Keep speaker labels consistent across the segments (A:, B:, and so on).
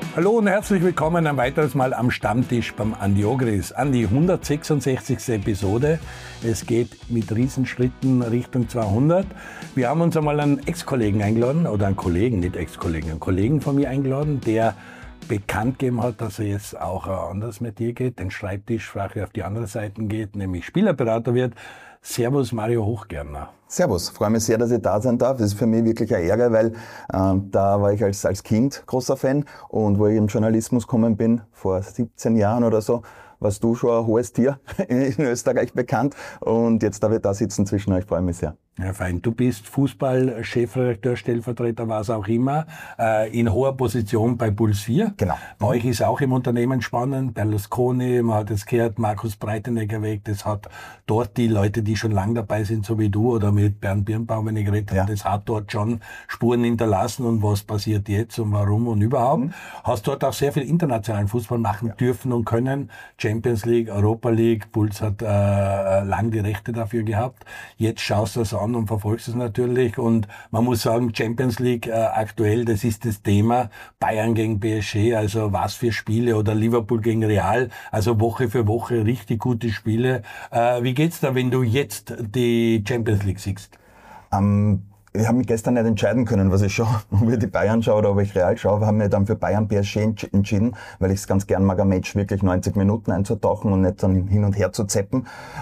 A: Hallo und herzlich willkommen ein weiteres Mal am Stammtisch beim Andi Ogris. Andi, 166. Episode. Es geht mit Riesenschritten Richtung 200. Wir haben uns einmal einen Ex-Kollegen eingeladen, oder einen Kollegen, nicht Ex-Kollegen, einen Kollegen von mir eingeladen, der bekannt gegeben hat, dass er jetzt auch ein anderes Metier geht, den Schreibtischfach auf die andere Seite geht, nämlich Spielerberater wird. Servus Mario Hochgerner.
B: Servus, freue mich sehr, dass ich da sein darf. Das ist für mich wirklich eine Ehre, weil da war ich als Kind großer Fan und wo ich im Journalismus gekommen bin, vor 17 Jahren oder so, warst du schon ein hohes Tier in Österreich bekannt und jetzt darf ich da sitzen zwischen euch, freue mich sehr.
A: Ja, fein. Du bist Fußball-Chefredakteur, Stellvertreter, was auch immer, in hoher Position bei Puls 4.
B: Genau.
A: Bei euch ist auch im Unternehmen spannend. Berlusconi, man hat jetzt gehört, Markus Breitenegger weg. Das hat dort die Leute, die schon lange dabei sind, so wie du oder mit Bernd Birnbaum, wenn ich geredet habe, das hat dort schon Spuren hinterlassen. Und was passiert jetzt und warum und überhaupt. Hast dort auch sehr viel internationalen Fußball machen dürfen und können. Champions League, Europa League, Puls hat lang die Rechte dafür gehabt. Jetzt schaust du das an und verfolgst es natürlich, und man muss sagen, Champions League aktuell, das ist das Thema. Bayern gegen PSG, also was für Spiele, oder Liverpool gegen Real, also Woche für Woche richtig gute Spiele. Wie geht's da, wenn du jetzt die Champions League siehst?
B: Ich habe mich gestern nicht entscheiden können, was ich schaue, ob ich die Bayern schaue oder ob ich Real schaue. Wir haben mich dann für Bayern PSG entschieden, weil ich es ganz gern mag, ein Match wirklich 90 Minuten einzutauchen und nicht dann hin und her zu zeppen.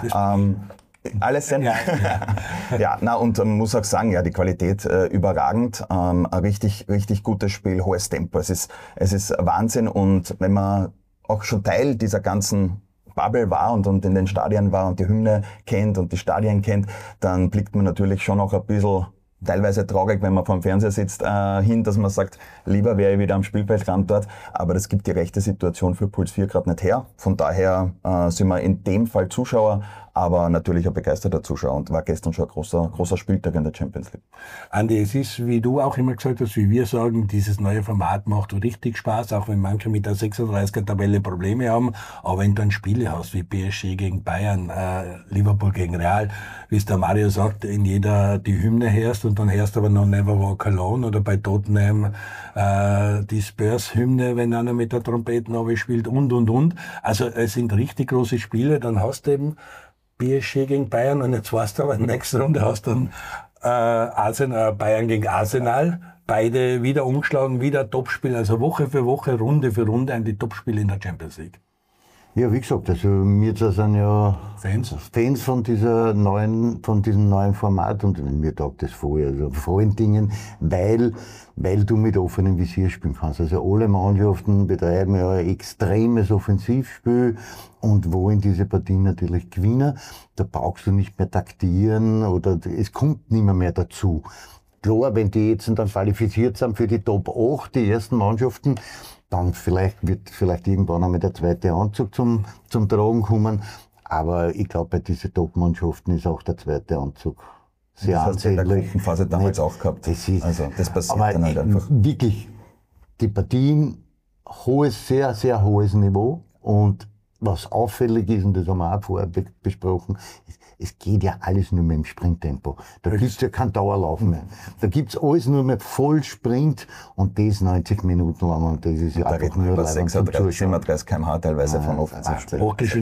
B: Alles sind. Ja, und man muss auch sagen, ja, die Qualität überragend, ein richtig gutes Spiel, hohes Tempo. Es ist Wahnsinn, und wenn man auch schon Teil dieser ganzen Bubble war und in den Stadien war und die Hymne kennt und die Stadien kennt, dann blickt man natürlich schon auch ein bisschen teilweise traurig, wenn man vor dem Fernseher sitzt, hin, dass man sagt, lieber wäre ich wieder am Spielfeldrand dort. Aber das gibt die rechte Situation für Puls 4 gerade nicht her. Von daher sind wir in dem Fall Zuschauer, aber natürlich ein begeisterter Zuschauer, und war gestern schon ein großer Spieltag in der Champions League.
A: Andi, es ist, wie du auch immer gesagt hast, wie wir sagen, dieses neue Format macht richtig Spaß, auch wenn manche mit der 36er-Tabelle Probleme haben. Aber wenn du dann Spiele hast wie PSG gegen Bayern, Liverpool gegen Real, wie es der Mario sagt, in jeder die Hymne hörst, und dann hörst du aber noch Never Walk Alone, oder bei Tottenham die Spurs-Hymne, wenn einer mit der Trompete spielt und. Also es sind richtig große Spiele. Dann hast du eben PSG gegen Bayern, und jetzt weißt du aber, in der nächsten Runde hast du dann Bayern gegen Arsenal. Beide wieder umgeschlagen, wieder Topspiele, also Woche für Woche, Runde für Runde ein die Topspiele in der Champions League.
C: Ja, wie gesagt, also wir sind ja Fans von diesem neuen Format, und mir taugt das vorher, also vor allen Dingen, weil du mit offenem Visier spielen kannst. Also alle Mannschaften betreiben ja ein extremes Offensivspiel und wollen diese Partien natürlich gewinnen. Da brauchst du nicht mehr taktieren, oder es kommt nicht mehr dazu. Klar, wenn die jetzt dann qualifiziert sind für die Top 8, die ersten Mannschaften, dann wird vielleicht irgendwann einmal der zweite Anzug zum Tragen kommen. Aber ich glaube, bei diesen Top-Mannschaften ist auch der zweite Anzug sehr ansehnlich. Das hast du in der
B: Gruppenphase damals auch gehabt. Das passiert dann halt einfach.
C: Wirklich, die Partien, sehr, sehr hohes Niveau. Und was auffällig ist, und das haben wir auch vorher besprochen, es geht ja alles nur mit dem Sprinttempo. Da gibt's ja keinen Dauerlauf mehr. Da gibt's alles nur mit Vollsprint, und das 90 Minuten lang, und das ist ja einfach nur
B: über 36 km/h teilweise von Offensivspiel.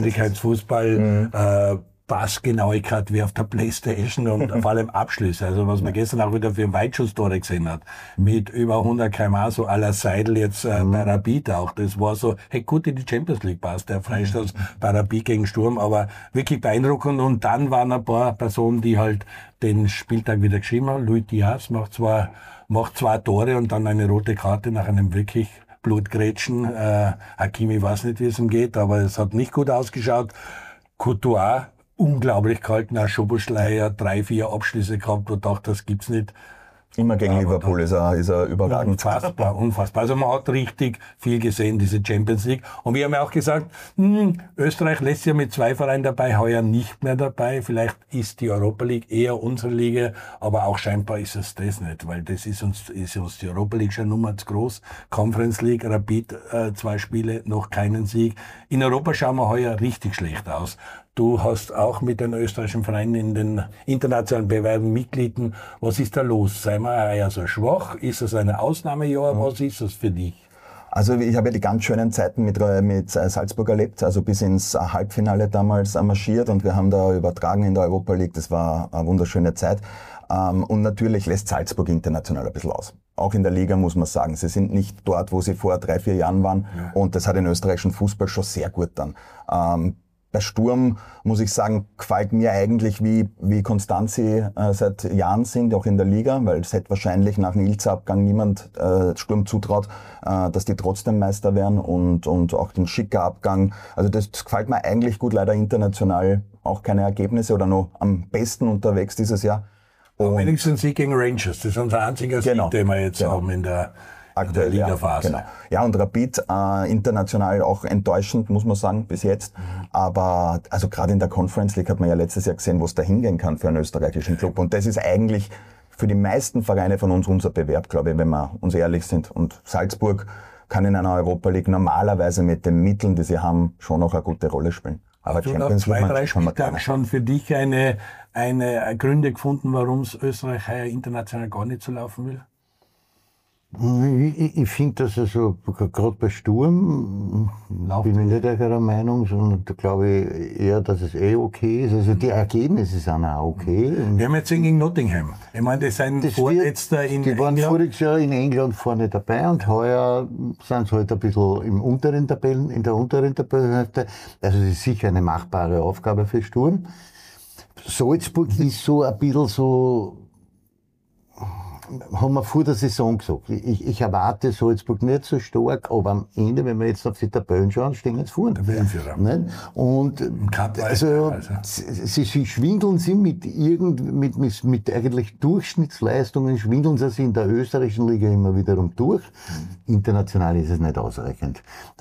A: Hochgeschwindigkeitsfußball, Passgenauigkeit wie auf der Playstation und vor allem Abschlüsse. Also was man gestern auch wieder für ein Weitschusstore gesehen hat, mit über 100 km/h, so à la Seidel jetzt bei Rapid auch. Das war so, hey, gut in die Champions League passt, der Freistoß bei Rapid gegen Sturm, aber wirklich beeindruckend. Und dann waren ein paar Personen, die halt den Spieltag wieder geschrieben haben. Luis Diaz macht zwei Tore und dann eine rote Karte nach einem wirklich Blutgrätschen. Hakimi weiß nicht, wie es ihm geht, aber es hat nicht gut ausgeschaut. Courtois, unglaublich gehalten, auch Szoboszlai hat 3-4 Abschlüsse gehabt, wo ich dachte, das gibt's nicht.
B: Immer gegen Liverpool ist er überragend.
A: Unfassbar. Also man hat richtig viel gesehen, diese Champions League. Und wir haben ja auch gesagt, Österreich lässt sich ja mit 2 Vereinen dabei, heuer nicht mehr dabei. Vielleicht ist die Europa League eher unsere Liga, aber auch scheinbar ist es das nicht, weil das ist uns die Europa League schon Nummer zu groß. Conference League, Rapid, 2 Spiele, noch keinen Sieg. In Europa schauen wir heuer richtig schlecht aus. Du hast auch mit den österreichischen Vereinen in den internationalen Bewerben Mitglieden. Was ist da los? Seien wir eher so schwach? Ist das ein Ausnahmejahr? Was ist das für dich?
B: Also ich habe ja die ganz schönen Zeiten mit Salzburg erlebt, also bis ins Halbfinale damals marschiert und wir haben da übertragen in der Europa League, das war eine wunderschöne Zeit. Und natürlich lässt Salzburg international ein bisschen aus. Auch in der Liga muss man sagen, sie sind nicht dort, wo sie vor 3-4 Jahren waren und das hat den österreichischen Fußball schon sehr gut dann. Bei Sturm, muss ich sagen, gefällt mir eigentlich, wie konstant sie seit Jahren sind, auch in der Liga, weil es hätte wahrscheinlich nach dem Ilze-Abgang niemand Sturm zutraut, dass die trotzdem Meister werden und auch den Schicker-Abgang. Also das gefällt mir eigentlich gut, leider international auch keine Ergebnisse oder noch am besten unterwegs dieses Jahr.
A: Und wenigstens Sieg gegen Rangers, das ist unser einziger Sieg, den wir jetzt haben in der Ligaphase.
B: Ja, genau. Ja, und Rapid international auch enttäuschend, muss man sagen, bis jetzt. Aber also gerade in der Conference League hat man ja letztes Jahr gesehen, wo es da hingehen kann für einen österreichischen Club. Und das ist eigentlich für die meisten Vereine von uns unser Bewerb, glaube ich, wenn wir uns ehrlich sind. Und Salzburg kann in einer Europa League normalerweise mit den Mitteln, die sie haben, schon noch eine gute Rolle spielen.
A: Aber hast du nach 2-3 Spieltagen schon für dich eine Gründe gefunden, warum es Österreich international gar nicht so laufen will?
C: Ich finde, dass also gerade bei Sturm bin ich nicht der Meinung, sondern da glaube ich eher, dass es okay ist. Also die Ergebnisse sind auch okay.
A: Wir haben jetzt gegen Nottingham. Ich meine, die sind Vorletzter in England.
C: Die waren voriges Jahr in England vorne dabei und heuer sind sie halt ein bisschen in der unteren Tabellenhälfte. Also es ist sicher eine machbare Aufgabe für Sturm. Salzburg ist so ein bisschen so, haben wir vor der Saison gesagt. Ich erwarte Salzburg nicht so stark, aber am Ende, wenn wir jetzt auf die Tabellen schauen, stehen jetzt vorne. Und also sie schwindeln sie mit eigentlich Durchschnittsleistungen, schwindeln sie in der österreichischen Liga immer wiederum durch. International ist es nicht ausreichend.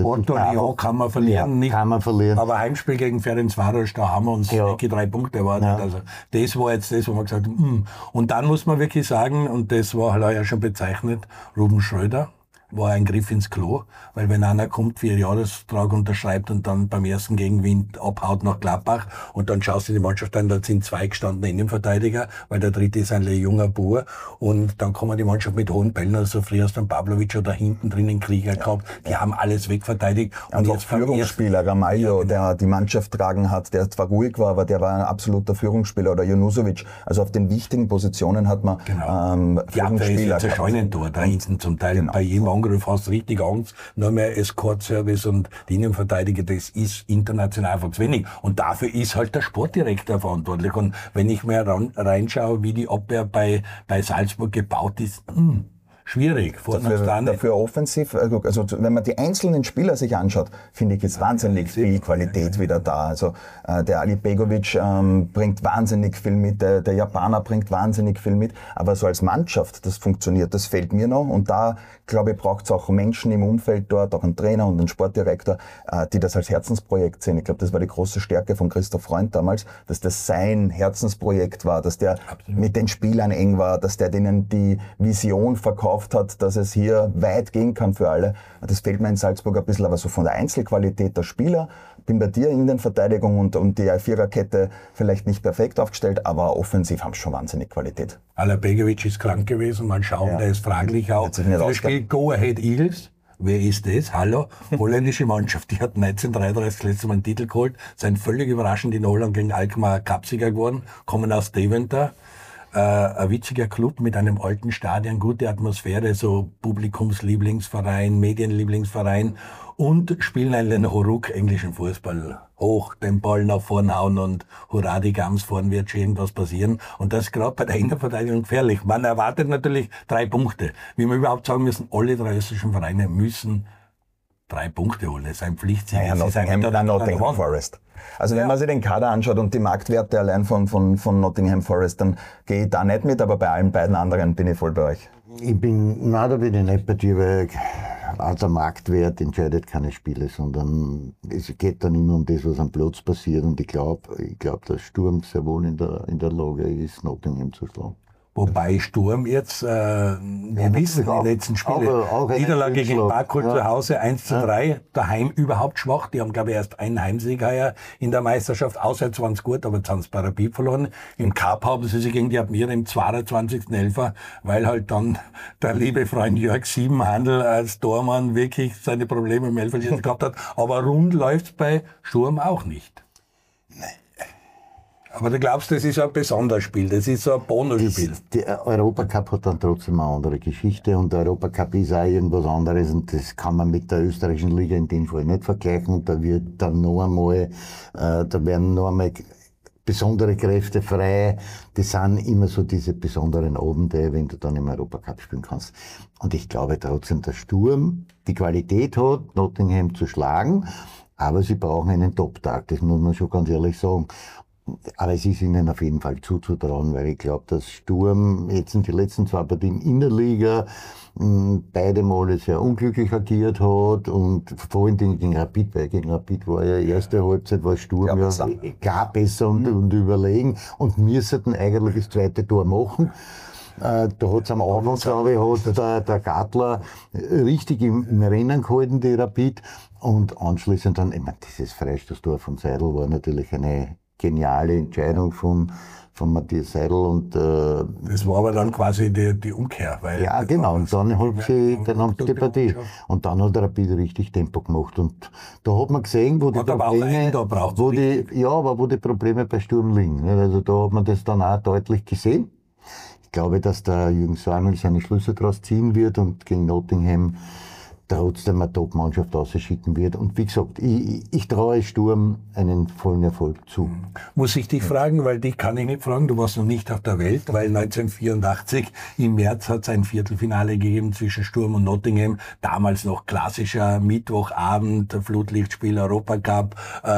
A: Kann man verlieren,
C: nicht. Kann man verlieren.
A: Aber Heimspiel gegen Ferencváros, da haben wir uns 3 Punkte erwartet. Ja. Also das war jetzt das, wo man gesagt hat, Und dann muss man wirklich sagen, und das war heuer schon bezeichnet, Ruben Schröder war ein Griff ins Klo, weil wenn einer kommt, 4 Jahresvertrag unterschreibt und dann beim ersten Gegenwind abhaut nach Gladbach und dann schaust du die Mannschaft an, da sind 2 gestandene Innenverteidiger, weil der dritte ist ein junger Bauer und dann kommen die Mannschaft mit hohen Bällen, also früher hast du einen Pavlovic oder hinten drinnen Krieger gehabt, die haben alles wegverteidigt.
B: Und jetzt Führungsspieler, Ramalho, der die Mannschaft tragen hat, der zwar ruhig war, aber der war ein absoluter Führungsspieler, oder Junusovic. Also auf den wichtigen Positionen hat man
A: Führungsspieler. Ja, Scheunentor da hinten zum Teil bei jedem Angriff hast richtig Angst, nur mehr Escort-Service und die Innenverteidiger, das ist international einfach zu wenig. Und dafür ist halt der Sportdirektor verantwortlich. Und wenn ich mir reinschaue, wie die Abwehr bei Salzburg gebaut ist, schwierig.
B: Dafür offensiv, also wenn man die einzelnen Spieler sich anschaut, finde ich, ist wahnsinnig viel Qualität wieder da. Also der Ali Begovic bringt wahnsinnig viel mit, der Japaner bringt wahnsinnig viel mit, aber so als Mannschaft, das funktioniert, das fehlt mir noch und da, glaube ich, braucht es auch Menschen im Umfeld dort, auch einen Trainer und einen Sportdirektor, die das als Herzensprojekt sehen. Ich glaube, das war die große Stärke von Christoph Freund damals, dass das sein Herzensprojekt war, dass der mit den Spielern eng war, dass der denen die Vision verkauft hat, dass es hier weit gehen kann für alle. Das fehlt mir in Salzburg ein bisschen, aber so von der Einzelqualität der Spieler, bin bei dir in der Verteidigung und die Viererkette vielleicht nicht perfekt aufgestellt, aber offensiv haben sie schon wahnsinnig Qualität.
A: Ala Begovic ist krank gewesen, mal schauen, der ist fraglich auch. Das spielt Go Ahead Eagles. Wer ist das? Hallo? Holländische Mannschaft. Die hat 1933 das letzte Mal einen Titel geholt, sind völlig überraschend in Holland gegen Alkmaar Cupsieger geworden, kommen aus Deventer. Ein witziger Club mit einem alten Stadion, gute Atmosphäre, so Publikumslieblingsverein, Medienlieblingsverein und spielen einen Horuk englischen Fußball. Hoch, den Ball nach vorne hauen und hurra, die Gams vorn wird schon irgendwas passieren. Und das ist gerade bei der Innenverteidigung gefährlich. Man erwartet natürlich 3 Punkte. Wie wir überhaupt sagen müssen, alle 3 österreichischen Vereine müssen 3 Punkte holen. Das ist ein Pflichtsieg.
B: Ja, Nottingham Forest. Also wenn man sich den Kader anschaut und die Marktwerte allein von Nottingham Forest, dann gehe ich da nicht mit, aber bei allen beiden anderen bin ich voll bei euch.
C: Da bin ich nicht bei dir, weil der Marktwert entscheidet keine Spiele, sondern es geht dann immer um das, was am Platz passiert und ich glaube, dass Sturm sehr wohl in der Lage ist, Nottingham zu schlagen.
A: Wobei Sturm jetzt, wir wissen, die letzten Spiele,
C: auch
A: Niederlage gegen Barkol zu Hause, 1:3, daheim überhaupt schwach. Die haben, glaube ich, erst einen Heimsieg heuer in der Meisterschaft. Auswärts waren es gut, aber jetzt haben sie bei Rapid verloren. Im Cup haben sie sich gegen die Admira im 22.11., weil halt dann der liebe Freund Jörg Siebenhandel als Tormann wirklich seine Probleme im Elferschießen gehabt hat. Aber rund läuft's bei Sturm auch nicht.
C: Nein.
A: Aber du glaubst, das ist ein besonderes Spiel, das ist so ein Bonusspiel.
C: Der Europacup hat dann trotzdem eine andere Geschichte und der Europacup ist auch irgendwas anderes und das kann man mit der österreichischen Liga in dem Fall nicht vergleichen und da wird dann noch einmal, da werden noch einmal besondere Kräfte frei. Das sind immer so diese besonderen Abende, wenn du dann im Europacup spielen kannst. Und ich glaube trotzdem, dass Sturm die Qualität hat, Nottingham zu schlagen, aber sie brauchen einen Top-Tag, das muss man schon ganz ehrlich sagen. Aber es ist ihnen auf jeden Fall zuzutrauen, weil ich glaube, dass Sturm jetzt in die letzten 2 Partien in der Liga beide Male sehr unglücklich agiert hat und vor allen Dingen gegen Rapid, weil gegen Rapid war ja erste Halbzeit, war Sturm ja klar besser und überlegen und müssten eigentlich das zweite Tor machen. Da hat's am Anfang, glaube ich, hat der Gartler richtig im Rennen gehalten, die Rapid. Und anschließend dann, ich meine, dieses Freistoßtor von Seidel war natürlich eine geniale Entscheidung von Matthias Seidel und
A: das war aber dann quasi die Umkehr. Weil
C: ja, genau. Und dann haben sie die Partie. Und dann hat der Rapid richtig Tempo gemacht. Und da hat man gesehen, wo die Probleme bei Sturm liegen. Also da hat man das dann auch deutlich gesehen. Ich glaube, dass der Jürgen Samuel seine Schlüsse daraus ziehen wird und gegen Nottingham trotzdem eine Top-Mannschaft ausschicken wird. Und wie gesagt, ich traue Sturm einen vollen Erfolg zu.
A: Muss ich dich fragen, weil dich kann ich nicht fragen, du warst noch nicht auf der Welt, weil 1984 im März hat es ein Viertelfinale gegeben zwischen Sturm und Nottingham. Damals noch klassischer Mittwochabend, Flutlichtspiel, Europacup,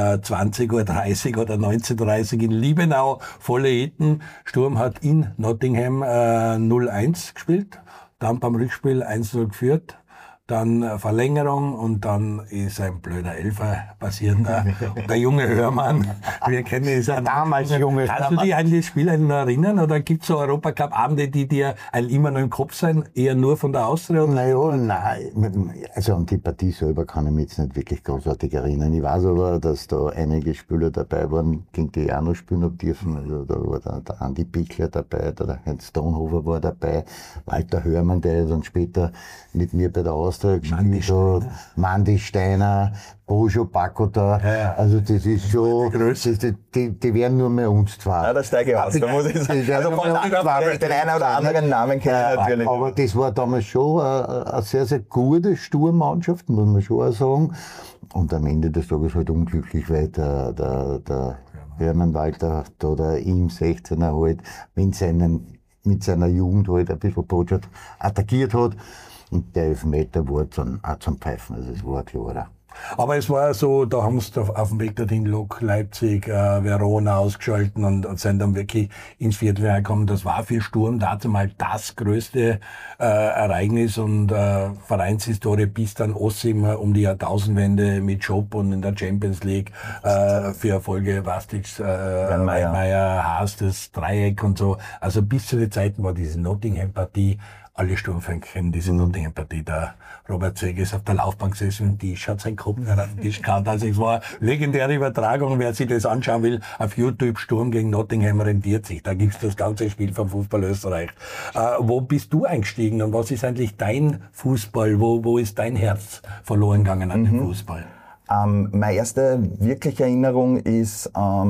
A: 20:30 oder 19:30 in Liebenau, volle Hitten. Sturm hat in Nottingham 0:1 gespielt, dann beim Rückspiel 1:0 geführt. Dann Verlängerung und dann ist ein blöder Elfer passiert. Der junge Hörmann, wir kennen ihn ja damals junge. Kannst du dich an das Spiel noch erinnern oder gibt es so Europacup-Abende, die dir immer noch im Kopf sein, eher nur von der Austria?
C: Nein, also an die Partie selber kann ich mich jetzt nicht wirklich großartig erinnern. Ich weiß aber, dass da einige Spieler dabei waren, gegen die ich auch noch spielen habe dürfen. Also da war der Andi Pichler dabei, der Heinz Stonhofer war dabei, Walter Hörmann, der dann später mit mir bei der Austria gespielt hat, Mandy Steiner, Bojo Bakota, also das ist schon, die wären nur mehr uns zwei.
B: Ja, da steige ich aus, da muss ich sagen. Also den einen oder anderen Namen kenne ich natürlich.
C: Aber das war damals schon eine sehr, sehr gute Sturmmannschaft, muss man schon auch sagen. Und am Ende des Tages halt unglücklich, weil der Hermann Walter da der im 16er halt mit seiner Jugend halt ein bisschen Bojo attackiert hat. Und der Elfmeter war dann auch zum Pfeifen, also es war klarer.
A: Aber es war so, da haben sie auf dem Weg dorthin Lok, Leipzig, Verona ausgeschalten und sind dann wirklich ins Viertelfinale gekommen. Das war für Sturm dazu mal das größte Ereignis und Vereinshistorie bis dann Ossim um die Jahrtausendwende mit Job und in der Champions League für Erfolge Vastic, Meier, Haas, das Dreieck und so. Also bis zu den Zeiten war diese Nottingham-Partie. Alle Sturmfans kennen diese Nottingham-Partie. Der Robert Seger ist auf der Laufbank gesessen und die hat seinen Kopf auf den Tisch gehauen. Also es war eine legendäre Übertragung. Wer sich das anschauen will, auf YouTube Sturm gegen Nottingham rentiert sich. Da gibt's das ganze Spiel vom Fußball Österreich. Wo bist du eingestiegen und was ist eigentlich dein Fußball? Wo ist dein Herz verloren gegangen an den Fußball?
B: Meine erste wirkliche Erinnerung ist,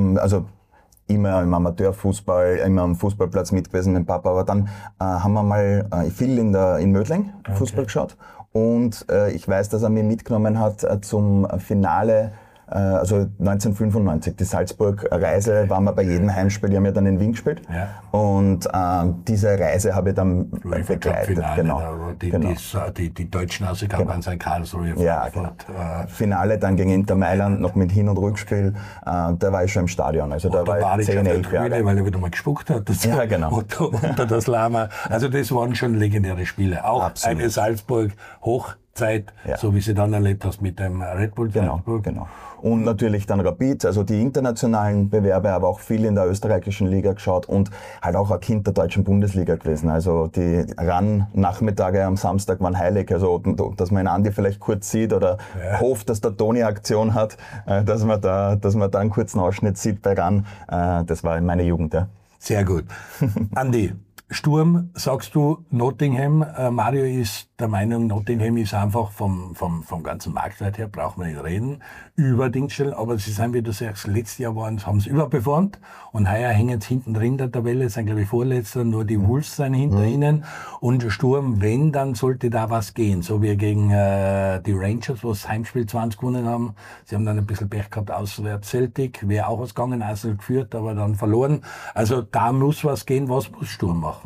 B: immer im Amateurfußball, immer am Fußballplatz mit gewesen mit dem Papa, aber dann haben wir mal viel in Mödling Fußball geschaut und ich weiß, dass er mich mitgenommen hat zum Finale, also 1995, die Salzburg-Reise waren wir bei jedem Heimspiel, die haben ja dann in Wien gespielt und diese Reise habe ich dann begleitet. Genau.
A: Die deutschen Ausgaben waren sein Karlsruhe.
B: Ja, genau. Finale dann gegen Inter Mailand, noch mit Hin- und Rückspiel, da war ich schon im Stadion, also da war ich 10, 11 Jahre.
A: Weil er wieder mal gespuckt hat.
B: Ja, genau.
A: Unter das Lama. Also das waren schon legendäre Spiele. Auch eine Salzburg hoch Zeit, so wie sie dann erlebt hast mit dem Red Bull Salzburg.
B: Genau. Und natürlich dann Rapid, also die internationalen Bewerbe, aber auch viel in der österreichischen Liga geschaut und halt auch ein Kind der deutschen Bundesliga gewesen. Also die RAN-Nachmittage am Samstag waren heilig. Also, dass man Andi vielleicht kurz sieht oder hofft, dass der Toni Aktion hat, dass man da einen kurzen Ausschnitt sieht bei RAN. Das war in meiner Jugend, ja.
A: Sehr gut. Andi, Sturm, sagst du Nottingham. Mario ist der Meinung, Nottingham ist einfach vom ganzen Marktwert her, braucht man nicht reden, überdienststellen. Aber sie sind, wie du sagst, letztes Jahr haben sie überperformt und heuer hängen sie hinten drin der Tabelle, sind glaube ich Vorletzter, nur die Wolves sind hinter ihnen. Und Sturm, wenn, dann sollte da was gehen. So wie gegen die Rangers, wo das Heimspiel 20 gewonnen haben. Sie haben dann ein bisschen Pech gehabt, auswärts Celtic, wäre auch ausgegangen, Arsenal geführt, aber dann verloren. Also da muss was gehen, was muss Sturm machen?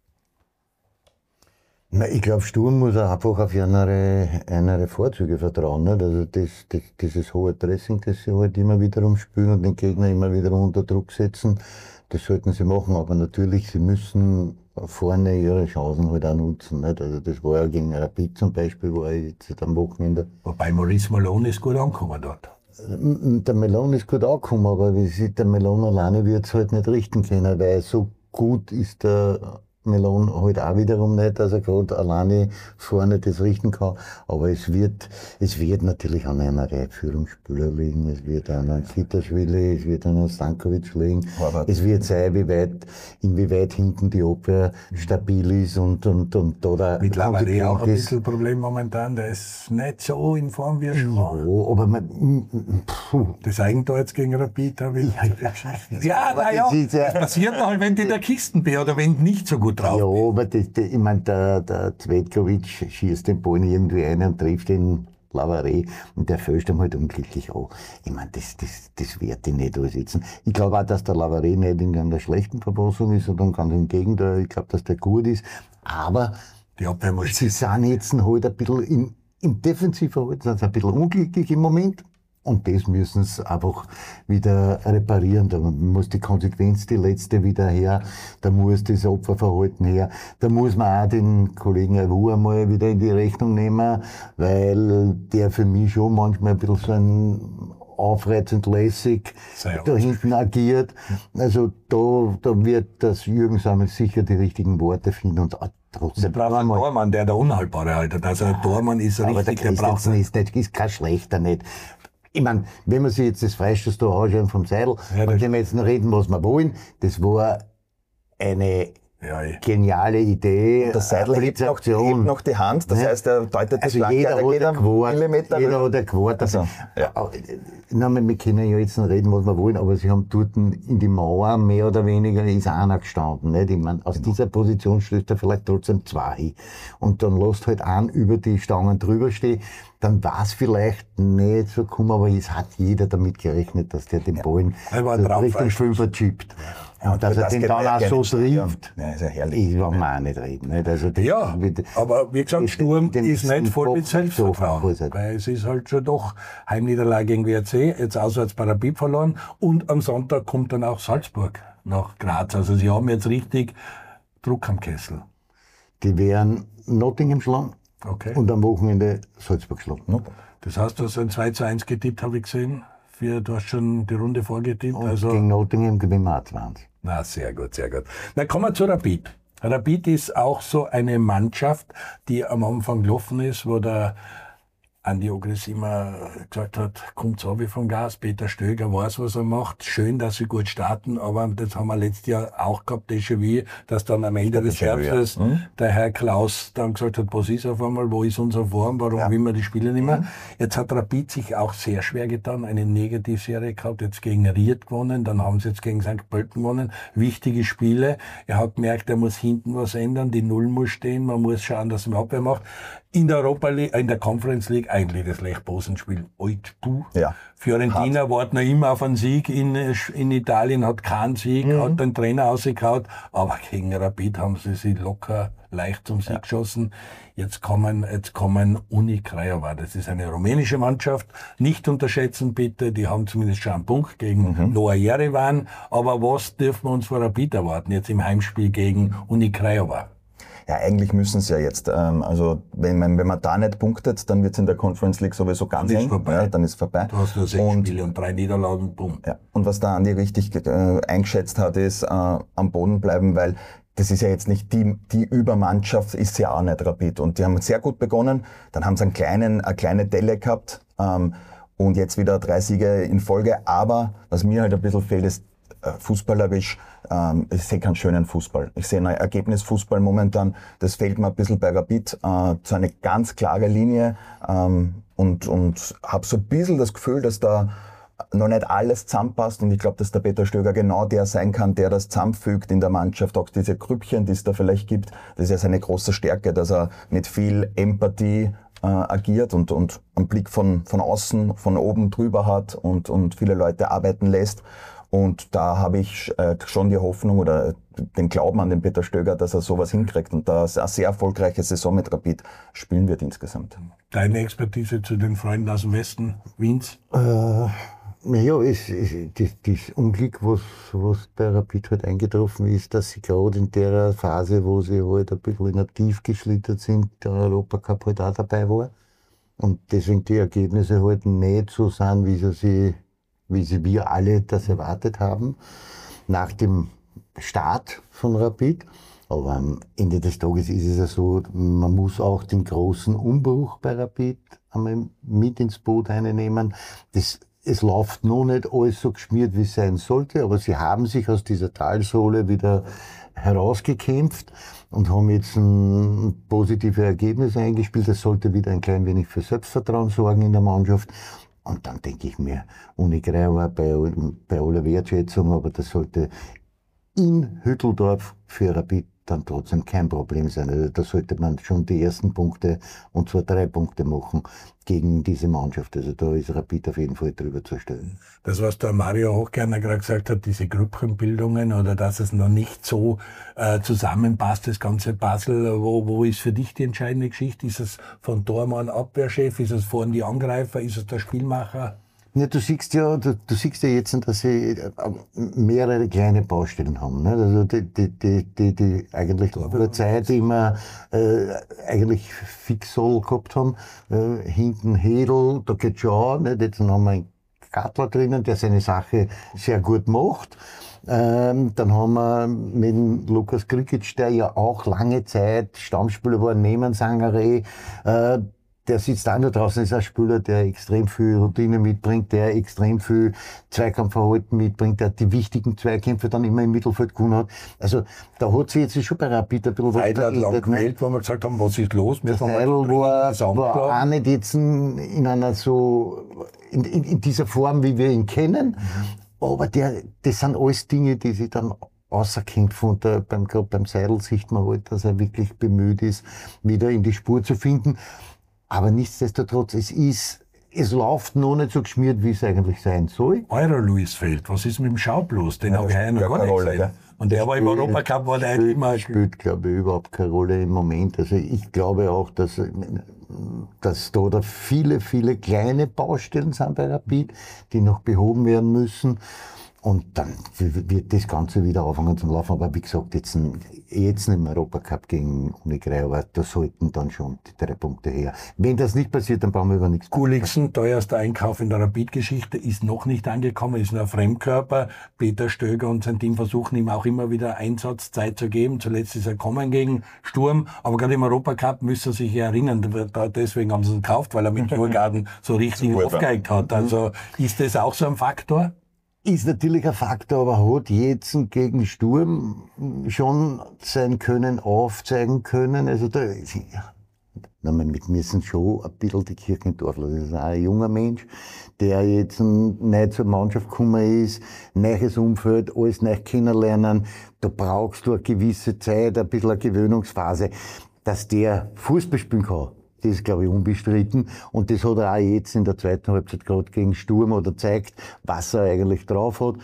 C: Na, ich glaube, Sturm muss auch einfach auf andere Vorzüge vertrauen. Nicht? Also dieses hohe Dressing, das sie halt immer wiederum spielen und den Gegner immer wieder unter Druck setzen, das sollten sie machen. Aber natürlich, sie müssen vorne ihre Chancen halt auch nutzen. Nicht? Also das war ja gegen Rapid zum Beispiel, war jetzt am Wochenende.
A: Wobei Maurice Malone ist gut angekommen dort.
C: Der Malone ist gut angekommen, aber wie sieht der Malone alleine wird es halt nicht richten können, weil so gut ist der Malone halt auch wiederum nicht, dass er gerade alleine vorne das richten kann. Aber es wird natürlich an einer Reihe Führungsspieler liegen, es wird an einem Kitaschwili, es wird an einem Stankovic liegen. Es wird sein, inwieweit hinten die Abwehr stabil ist und oder.
A: Mit Lavare auch ein bisschen Problem momentan, der ist nicht so in Form wie er schon war.
C: Ja, aber
A: das Eigentor jetzt gegen Rapid habe ich. Das passiert halt, wenn die der Kisten bin oder wenn nicht so gut drauf.
C: Ja, aber ich meine, der Cvetkovic schießt den Ball irgendwie ein und trifft den Lavare und der fälscht ihm halt unglücklich an. Ich meine, das wird ihn nicht durchsetzen. Ich glaube auch, dass der Lavare nicht in einer schlechten Verfassung ist, sondern ganz im Gegenteil. Ich glaube, dass der gut ist. Aber sie sind jetzt halt ein bisschen im Defensivverhalten ein bisschen unglücklich im Moment. Und das müssen sie einfach wieder reparieren. Da muss die Konsequenz, die letzte, wieder her. Da muss das Opferverhalten her. Da muss man auch den Kollegen Awu einmal wieder in die Rechnung nehmen, weil der für mich schon manchmal ein bisschen so ein aufreizend lässig da hinten agiert. Also da wird das Jürgen Sammel sicher die richtigen Worte finden und trotzdem.
A: Der braucht einen Tormann, der Unhaltbare haltet. Also ein Tormann ist richtig,
C: der braucht ist kein schlechter nicht. Ich meine, wenn wir sich jetzt das Freistoß da anschauen vom Seidel, von dem wir jetzt noch reden, was wir wollen, das war eine geniale Idee.
B: Der Seidel hebt noch die Hand, das heißt, er deutet
C: also das jeder hat ein Quart.
B: Also,
C: wir können ja jetzt noch reden, was wir wollen, aber sie haben dort in die Mauer mehr oder weniger ist einer gestanden. Nicht? Ich meine, aus dieser Position stößt er vielleicht trotzdem zwei hin. Und dann lässt halt einen über die Stangen drüber stehen. Dann war es vielleicht nicht so gekommen, aber es hat jeder damit gerechnet, dass der den Ball Richtung Fünfer chippt. Ja, und dass er den dann auch so trifft,
B: ist ja herrlich.
C: Ich will auch nicht reden. Nicht? Also
A: aber wie gesagt, Sturm ist nicht voll mit Selbstvertrauen. Weil es ist halt schon doch Heimniederlage gegen WRC, jetzt auswärts bei Rapid verloren und am Sonntag kommt dann auch Salzburg nach Graz. Also sie haben jetzt richtig Druck am Kessel.
C: Die werden Nottingham schlagen und am Wochenende Salzburg schlagen.
A: Das heißt, du hast ein 2:1 getippt, habe ich gesehen. Du hast schon die Runde vorgetippt.
C: Also gegen Nottingham gewinnen wir auch 20.
A: Na, sehr gut, sehr gut. Na, kommen wir zu Rapid. Rapid ist auch so eine Mannschaft, die am Anfang gelaufen ist, wo der Andi Ogris immer gesagt hat, kommt so wie vom Gas, Peter Stöger weiß, was er macht. Schön, dass sie gut starten, aber das haben wir letztes Jahr auch gehabt, Déjà-vu, dass dann am Ende des Herbstes der Herr Klaus dann gesagt hat, was ist auf einmal, wo ist unsere Form, warum gewinnen wir die Spiele nicht mehr? Jetzt hat Rapid sich auch sehr schwer getan, eine Negativserie gehabt, jetzt gegen Ried gewonnen, dann haben sie jetzt gegen St. Pölten gewonnen, wichtige Spiele. Er hat gemerkt, er muss hinten was ändern, die Null muss stehen, man muss schauen, dass man Abwehr macht. In der Europa League, in der Conference League eigentlich das Lech-Posen-Spiel. Fiorentina wartet noch immer auf einen Sieg in Italien, hat keinen Sieg, hat den Trainer rausgehauen, aber gegen Rapid haben sie sich locker leicht zum Sieg geschossen. Jetzt kommen Uni Craiova. Das ist eine rumänische Mannschaft. Nicht unterschätzen bitte, die haben zumindest schon einen Punkt gegen Noah Yerevan. Aber was dürfen wir uns von Rapid erwarten jetzt im Heimspiel gegen Uni Craiova?
B: Ja, eigentlich müssen sie ja jetzt. Also wenn man da nicht punktet, dann wird es in der Conference League sowieso ganz eng. Ja, dann ist vorbei.
A: Du hast nur 6 Spiele und 3 Niederlagen, bumm.
B: Ja. Und was der Andi richtig eingeschätzt hat, ist am Boden bleiben, weil das ist ja jetzt nicht die Übermannschaft, ist ja auch nicht Rapid. Und die haben sehr gut begonnen, dann haben sie eine kleine Delle gehabt und jetzt wieder 3 Siege in Folge. Aber was mir halt ein bisschen fehlt, ist fußballerisch, ich sehe keinen schönen Fußball. Ich sehe einen Ergebnisfußball momentan, das fehlt mir ein bisschen bei Rapid, so eine ganz klare Linie und habe so ein bisschen das Gefühl, dass da noch nicht alles zusammenpasst und ich glaube, dass der Peter Stöger genau der sein kann, der das zusammenfügt in der Mannschaft, auch diese Grüppchen, die es da vielleicht gibt, das ist ja seine große Stärke, dass er mit viel Empathie agiert und einen Blick von außen, von oben drüber hat und viele Leute arbeiten lässt. Und da habe ich schon die Hoffnung oder den Glauben an den Peter Stöger, dass er sowas hinkriegt und da eine sehr erfolgreiche Saison mit Rapid spielen wird insgesamt.
A: Deine Expertise zu den Freunden aus dem Westen Wiens?
C: Ja, das Unglück, was bei Rapid halt eingetroffen ist, dass sie gerade in der Phase, wo sie halt ein bisschen in ein Tief geschlittert sind, der Europacup halt auch dabei war. Und deswegen die Ergebnisse halt nicht so sind, wie wir alle das erwartet haben, nach dem Start von Rapid. Aber am Ende des Tages ist es ja so, man muss auch den großen Umbruch bei Rapid einmal mit ins Boot einnehmen. Es läuft noch nicht alles so geschmiert, wie es sein sollte, aber sie haben sich aus dieser Talsohle wieder herausgekämpft und haben jetzt positive Ergebnisse eingespielt. Das sollte wieder ein klein wenig für Selbstvertrauen sorgen in der Mannschaft. Und dann denke ich mir, ohne Greifer bei aller Wertschätzung, aber das sollte in Hütteldorf für Rapid dann trotzdem kein Problem sein. Also da sollte man schon die ersten Punkte, und zwar 3 Punkte machen gegen diese Mannschaft. Also da ist Rapid auf jeden Fall drüber zu stellen.
A: Das, was der Mario Hochgerner gerade gesagt hat, diese Gruppenbildungen oder dass es noch nicht so zusammenpasst, das ganze Puzzle, wo ist für dich die entscheidende Geschichte? Ist es von Tormann Abwehrchef? Ist es vorne die Angreifer? Ist es der Spielmacher?
C: Ja, du siehst ja jetzt, dass sie mehrere kleine Baustellen haben. Ne? Also die eigentlich über Zeit immer eigentlich Fixol gehabt haben. Hinten Hedl, da geht schon auch. Ne? Jetzt haben wir einen Gattler drinnen, der seine Sache sehr gut macht. Dann haben wir mit dem Lukas Krikic, der ja auch lange Zeit Stammspieler war, neben Sangaré. Der sitzt auch nur draußen, ist ein Spieler, der extrem viel Routine mitbringt, der extrem viel Zweikampfverhalten mitbringt, der die wichtigen Zweikämpfe dann immer im Mittelfeld gewonnen hat. Also da hat sich jetzt schon bei Rapid ein bisschen was
A: verändert. Lang gewählt, wo wir gesagt haben, was ist los?
C: Der Seidl war auch nicht jetzt in einer so, in dieser Form, wie wir ihn kennen. Aber das sind alles Dinge, die sich dann außerkämpfen und gerade beim Seidl sieht man halt, dass er wirklich bemüht ist, wieder in die Spur zu finden. Aber nichtsdestotrotz, es läuft noch nicht so geschmiert, wie es eigentlich sein soll.
A: Eurer Luis fehlt. Was ist mit dem Schaub los? Den habe ich ja noch gar nicht gesehen. Ja. Und der war im Europacup, war der immer...
C: Spielt, glaube ich, überhaupt keine Rolle im Moment. Also ich glaube auch, dass da viele, viele kleine Baustellen sind bei Rapid, die noch behoben werden müssen. Und dann wird das Ganze wieder anfangen zu laufen. Aber wie gesagt, jetzt im Europacup gegen Unigrei, da sollten dann schon die 3 Punkte her. Wenn das nicht passiert, dann brauchen wir über nichts.
A: Gulliksen, teuerster Einkauf in der Rapid-Geschichte, ist noch nicht angekommen, ist nur ein Fremdkörper. Peter Stöger und sein Team versuchen ihm auch immer wieder Einsatzzeit zu geben. Zuletzt ist er gekommen gegen Sturm, aber gerade im Europacup müsste er sich erinnern. Deswegen haben sie ihn gekauft, weil er mit Jurgarden so richtig aufgezeigt hat. Also ist das auch so ein Faktor?
C: Ist natürlich ein Faktor, aber hat jetzt gegen Sturm schon sein Können aufzeigen können. Also wir müssen schon ein bisschen die Kirche im Dorf lassen. Das ist auch ein junger Mensch, der jetzt neu zur Mannschaft gekommen ist, neues Umfeld, alles neu kennenlernen. Da brauchst du eine gewisse Zeit, ein bisschen eine Gewöhnungsphase, dass der Fußball spielen kann. Das ist, glaube ich, unbestritten. Und das hat er auch jetzt in der zweiten Halbzeit gerade gegen Sturm oder zeigt, was er eigentlich drauf hat.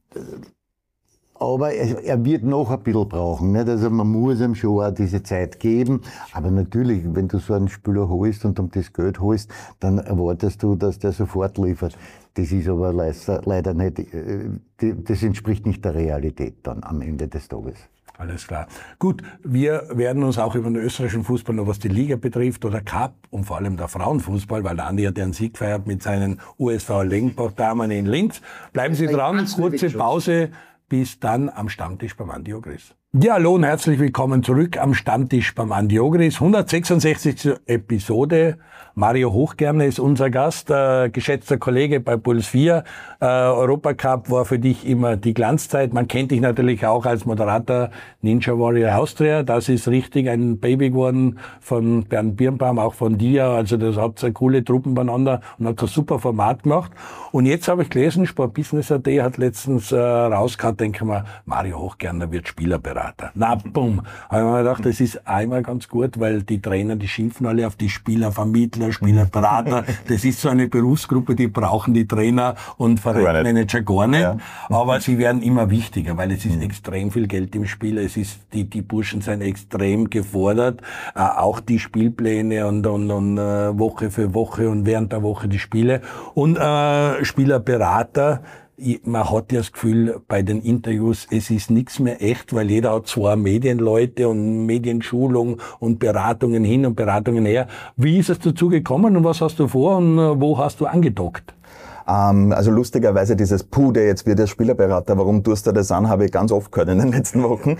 C: Aber er wird noch ein bisschen brauchen. Nicht? Also man muss ihm schon auch diese Zeit geben. Aber natürlich, wenn du so einen Spieler holst und um das Geld holst, dann erwartest du, dass der sofort liefert. Das ist aber leider nicht, das entspricht nicht der Realität dann am Ende des Tages.
A: Alles klar. Gut, wir werden uns auch über den österreichischen Fußball noch, was die Liga betrifft oder Cup und vor allem der Frauenfußball, weil der Andi hat ja einen Sieg feiert mit seinen USV Lengbach-Damen in Linz. Bleiben Sie dran, kurze Pause, bis dann am Stammtisch beim Andi Ogris. Ja, hallo und herzlich willkommen zurück am Stammtisch beim Andi Ogris. 166. Episode. Mario Hochgerner ist unser Gast, geschätzter Kollege bei Puls 4. Europacup war für dich immer die Glanzzeit. Man kennt dich natürlich auch als Moderator Ninja Warrior Austria. Das ist richtig ein Baby geworden von Bernd Birnbaum, auch von dir. Also das habt ihr coole Truppen beieinander und habt ein super Format gemacht. Und jetzt habe ich gelesen, Sportbusiness.at hat letztens rausgehauen, denke mal, Mario Hochgerner wird Spielerberater. Na, bumm. Habe ich mir gedacht, das ist einmal ganz gut, weil die Trainer, die schimpfen alle auf die Spielervermittler, Spielerberater. Das ist so eine Berufsgruppe, die brauchen die Trainer und Vereinsmanager gar nicht. Ja. Aber sie werden immer wichtiger, weil es ist extrem viel Geld im Spiel. Es ist, die Burschen sind extrem gefordert. Auch die Spielpläne und Woche für Woche und während der Woche die Spiele. Und Spielerberater, man hat ja das Gefühl bei den Interviews, es ist nichts mehr echt, weil jeder hat zwar Medienleute und Medienschulung und Beratungen hin und Beratungen her. Wie ist es dazu gekommen und was hast du vor und wo hast du angedockt?
B: Also lustigerweise dieses Puh, der jetzt wird der Spielerberater, warum tust du das an, habe ich ganz oft gehört in den letzten Wochen.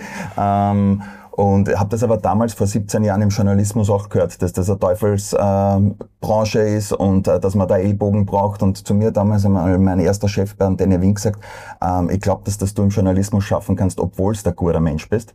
B: Und habe das aber damals vor 17 Jahren im Journalismus auch gehört, dass das eine Teufelsbranche ist und dass man da Ellbogen braucht. Und zu mir damals einmal mein erster Chef Bernd Wink gesagt, ich glaube, dass das du im Journalismus schaffen kannst, obwohl du ein guter Mensch bist.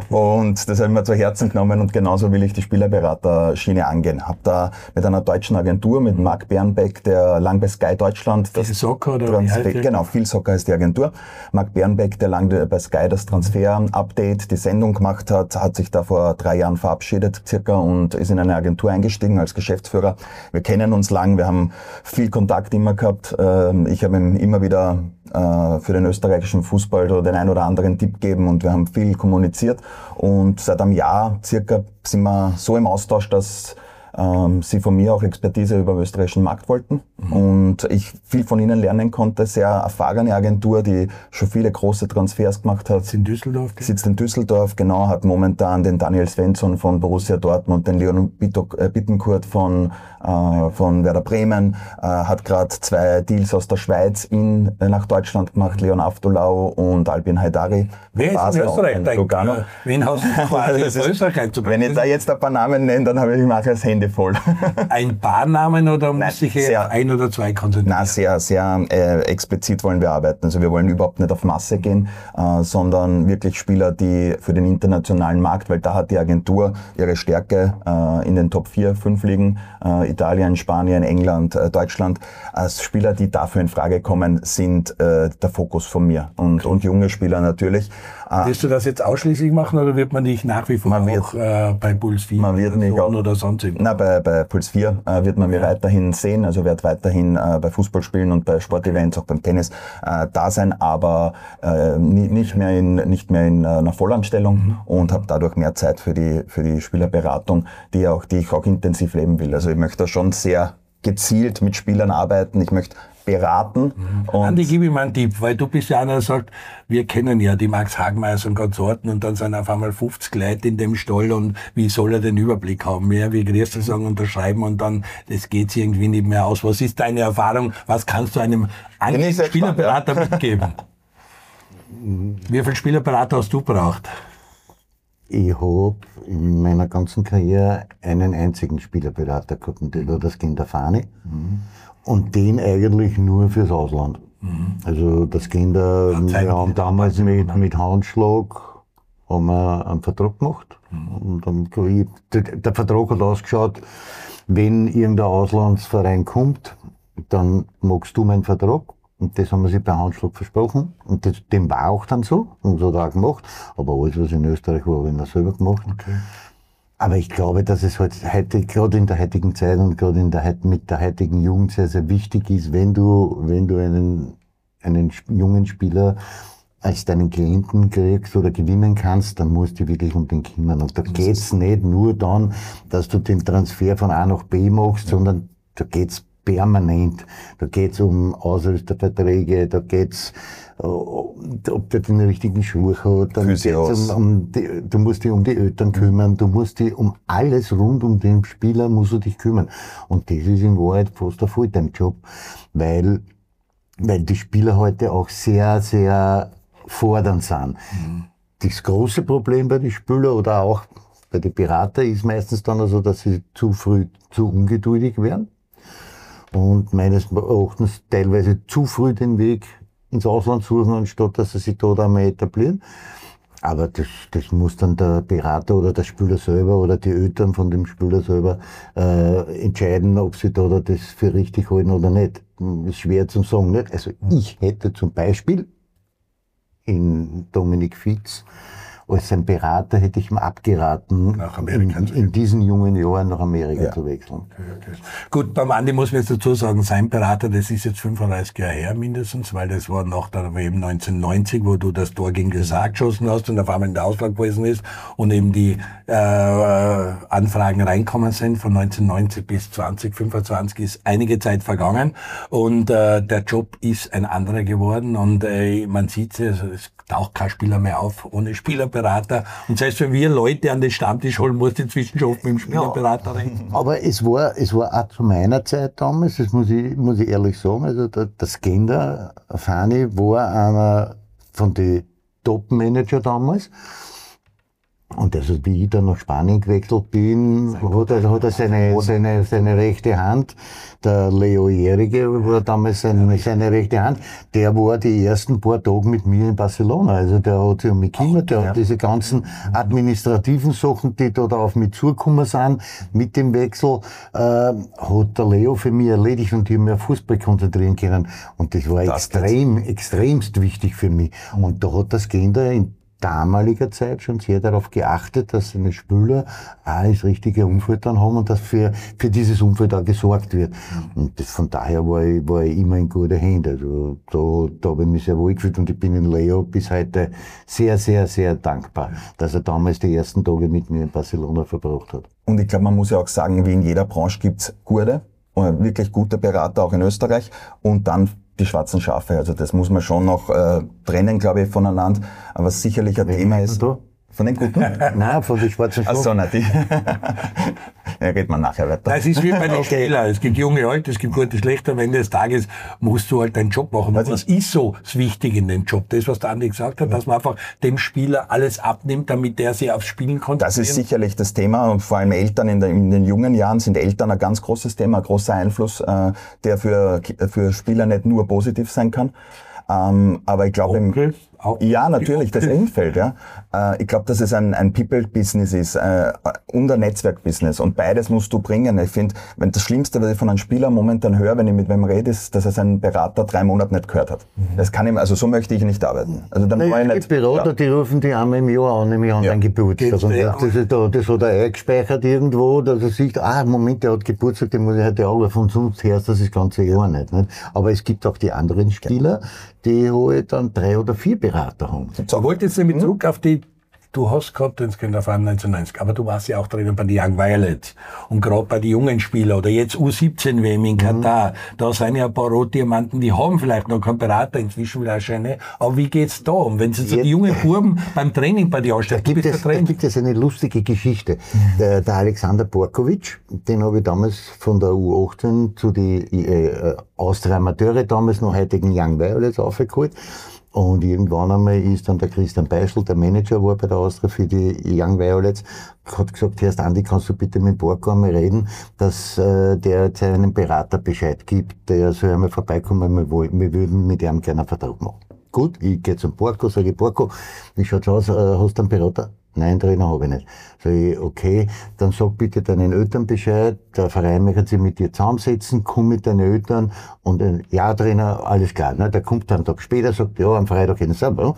B: Und das habe ich mir zu Herzen genommen und genauso will ich die Spielerberaterschiene angehen. Habe da mit einer deutschen Agentur, mit Marc Bernbeck, der lang bei Sky Deutschland
A: Viel Soccer oder
B: genau, Viel Soccer heißt die Agentur. Marc Bernbeck, der lang bei Sky das Transfer-Update, die Sendung gemacht hat sich da vor 3 Jahren verabschiedet circa und ist in eine Agentur eingestiegen als Geschäftsführer. Wir kennen uns lang, wir haben viel Kontakt immer gehabt. Ich habe ihm immer wieder für den österreichischen Fußball den ein oder anderen Tipp gegeben und wir haben viel kommuniziert. Und seit einem Jahr circa sind wir so im Austausch, dass sie von mir auch Expertise über den österreichischen Markt wollten und ich viel von ihnen lernen konnte. Sehr erfahrene Agentur, die schon viele große Transfers gemacht hat. Sitzt in Düsseldorf, genau, hat momentan den Daniel Svensson von Borussia Dortmund, den Leon Bittencourt von Werder Bremen, hat gerade 2 Deals aus der Schweiz nach Deutschland gemacht, Leon Aftulau und Albin Haidari.
A: Wer ist in Österreich? Wen hast du quasi in Österreich einzubringen?
B: Wenn ich da jetzt ein paar Namen nenne, dann habe ich nachher das Handy voll.
A: Ein paar Namen oder muss sich ein oder zwei konzentrieren?
B: Nein, sehr explizit wollen wir arbeiten. Also wir wollen überhaupt nicht auf Masse gehen, sondern wirklich Spieler, die für den internationalen Markt, weil da hat die Agentur ihre Stärke in den Top 4, 5 Ligen, Italien, Spanien, England, Deutschland. Als Spieler, die dafür in Frage kommen, sind der Fokus von mir und junge Spieler natürlich.
A: Willst du das jetzt ausschließlich machen oder wird man dich nach wie vor auch bei Puls 4
B: oder sonst irgendwas? Nein, bei Puls 4 wird man mich weiterhin sehen, also werde weiterhin bei Fußballspielen und bei Sportevents, auch beim Tennis da sein, aber nicht mehr in einer Vollanstellung und habe dadurch mehr Zeit für die Spielerberatung, die ich auch intensiv leben will. Also ich möchte da schon sehr gezielt mit Spielern arbeiten, ich möchte beraten.
A: Andi, gib ihm einen Tipp, weil du bist ja einer, der sagt, wir kennen ja die Max Hagmeiers und Konsorten und dann sind auf einmal 50 Leute in dem Stall und wie soll er den Überblick haben? Mehr wie Grüße sagen, unterschreiben und dann, das geht irgendwie nicht mehr aus. Was ist deine Erfahrung? Was kannst du einem Spielerberater mitgeben? Wie viele Spielerberater hast du braucht?
C: Ich habe in meiner ganzen Karriere einen einzigen Spielerberater gehabt und das war das Kinderfani. Und den eigentlich nur fürs Ausland. Also das Kinder, wir haben damals mit Handschlag haben wir einen Vertrag gemacht. Und dann, der Vertrag hat ausgeschaut, wenn irgendein Auslandsverein kommt, dann magst du meinen Vertrag. Und das haben wir sich bei Handschlag versprochen. Und dem war auch dann so. Und das hat er auch gemacht. Aber alles, was in Österreich war, habe ich selber gemacht. Okay. Aber ich glaube, dass es halt heute, gerade in der heutigen Zeit und gerade mit der heutigen Jugend sehr, sehr wichtig ist, wenn du einen jungen Spieler als deinen Klienten kriegst oder gewinnen kannst, dann musst du wirklich um den kümmern. Und da geht's nicht nur dann, dass du den Transfer von A nach B machst, sondern da geht's permanent. Da geht's um Auslöserverträge, da geht's, ob der den richtigen Schuh hat, dann geht's du musst dich um die Eltern kümmern, du musst dich um alles rund um den Spieler musst du dich kümmern. Und das ist in Wahrheit fast ein Fulltime-Job, weil die Spieler heute auch sehr, sehr fordernd sind. Das große Problem bei den Spielern oder auch bei den Beratern ist meistens dann also, dass sie zu früh zu ungeduldig werden und meines Erachtens teilweise zu früh den Weg ins Ausland suchen, anstatt dass sie sich dort einmal etablieren. Aber das muss dann der Berater oder der Spieler selber oder die Eltern von dem Spieler selber entscheiden, ob sie da das für richtig halten oder nicht. Ist schwer zu sagen, nicht? Also ich hätte zum Beispiel in Dominik Fitz als sein Berater hätte ich ihm abgeraten, in diesen jungen Jahren nach Amerika zu wechseln.
A: Okay. Gut, beim Andi muss man jetzt dazu sagen, sein Berater, das ist jetzt 35 Jahre her mindestens, weil das war nach der WM 1990, wo du das Tor gegen Gesagt geschossen hast und auf einmal in der Auswahl gewesen ist und eben die Anfragen reinkommen sind. Von 1990 bis 2025 ist einige Zeit vergangen und der Job ist ein anderer geworden und man sieht es taucht kein Spieler mehr auf ohne Spielerberater. Und selbst wenn wir Leute an den Stammtisch holen, muss die inzwischen mit dem Spielerberater reden.
C: Aber es war auch zu meiner Zeit damals, das muss ich ehrlich sagen, also der Skender, Fani, war einer von den Top-Manager damals. Und also, wie ich dann nach Spanien gewechselt bin, hat er seine rechte Hand, der Leo Jährige war damals seine rechte Hand, der war die ersten paar Tage mit mir in Barcelona. Also der hat sich um mich gekümmert, der hat diese ganzen administrativen Sachen, die da auf mich zugekommen sind, mit dem Wechsel, hat der Leo für mich erledigt und ich habe mich auf Fußball konzentrieren können. Und das war extremst wichtig für mich. Und da hat das Kinder in damaliger Zeit schon sehr darauf geachtet, dass seine Spieler auch das richtige Umfeld dann haben und dass für dieses Umfeld auch gesorgt wird. Und von daher war ich immer in guter Hände. Also da habe ich mich sehr wohl gefühlt und ich bin in Leo bis heute sehr, sehr, sehr dankbar, dass er damals die ersten Tage mit mir in Barcelona verbracht hat.
B: Und ich glaube, man muss ja auch sagen, wie in jeder Branche gibt's gute, wirklich gute Berater, auch in Österreich, und dann die schwarzen Schafe. Also das muss man schon noch trennen, glaube ich, voneinander. Aber was sicherlich ein Thema ist. Von den Guten?
C: Nein, von den schwarzen Schafen.
B: Ach so, nein, die. Ja, redet man nachher weiter.
A: Das ist wie bei den Spielern. Es gibt junge, alte, es gibt gute, schlechte. Am Ende des Tages musst du halt deinen Job machen. Was ist so das Wichtige in dem Job? Das, was der Andi gesagt hat, dass man einfach dem Spieler alles abnimmt, damit der sich aufs Spielen konzentriert.
B: Das ist sicherlich das Thema. Und vor allem Eltern in den jungen Jahren sind Eltern ein ganz großes Thema, ein großer Einfluss, der für Spieler nicht nur positiv sein kann. Aber ich glaube, ja, natürlich, das Umfeld, ja. Ich glaube, dass es ein People-Business ist und ein Netzwerk-Business. Und beides musst du bringen. Ich finde, wenn das Schlimmste, was ich von einem Spieler momentan höre, wenn ich mit wem rede, ist, dass er seinen Berater 3 Monate nicht gehört hat. Das kann ihm, also so möchte ich nicht arbeiten. Also dann
C: es gibt Berater, die rufen die einmal im Jahr an, nämlich an deinen Geburtstag. Das hat er eingespeichert irgendwo, dass er sieht, Moment, der hat Geburtstag, den muss ich heute anrufen, und sonst hörst du das ganze Jahr nicht. Aber es gibt auch die anderen Spieler, die halt dann 3 oder 4 Berater haben.
A: Ich wollte jetzt mit Druck auf die, du hast gehabt den Skanderverein 1990, aber du warst ja auch drinnen bei den Young Violets. Und gerade bei den jungen Spielern oder jetzt U17 WM in Katar, da sind ja ein paar Rotdiamanten, die haben vielleicht noch keinen Berater, inzwischen vielleicht schon, aber wie geht's da um? Wenn sie so die jungen Buben beim Training bei dir anstellen,
C: da gibt es eine lustige Geschichte. Der Alexander Borkovic, den habe ich damals von der U18 zu die Austria Amateure, damals noch heutigen Young Violets, aufgeholt. Und irgendwann einmal ist dann der Christian Beischel, der Manager war bei der Austria für die Young Violets, hat gesagt, Herr Andi, kannst du bitte mit Borko einmal reden, dass der seinen Berater Bescheid gibt, der soll einmal vorbeikommen, wir würden mit ihm gerne einen Vertrag machen. Gut, ich gehe zum Borko, sage Borko, wie schaut's aus, hast du einen Berater? Nein, Trainer habe ich nicht. Sag ich, okay, dann sag bitte deinen Eltern Bescheid, der Verein möchte sich mit dir zusammensetzen, komm mit deinen Eltern und ja, Trainer, alles klar. Ne? Der kommt einen Tag später, sagt, ja, am Freitag gehen sie aber.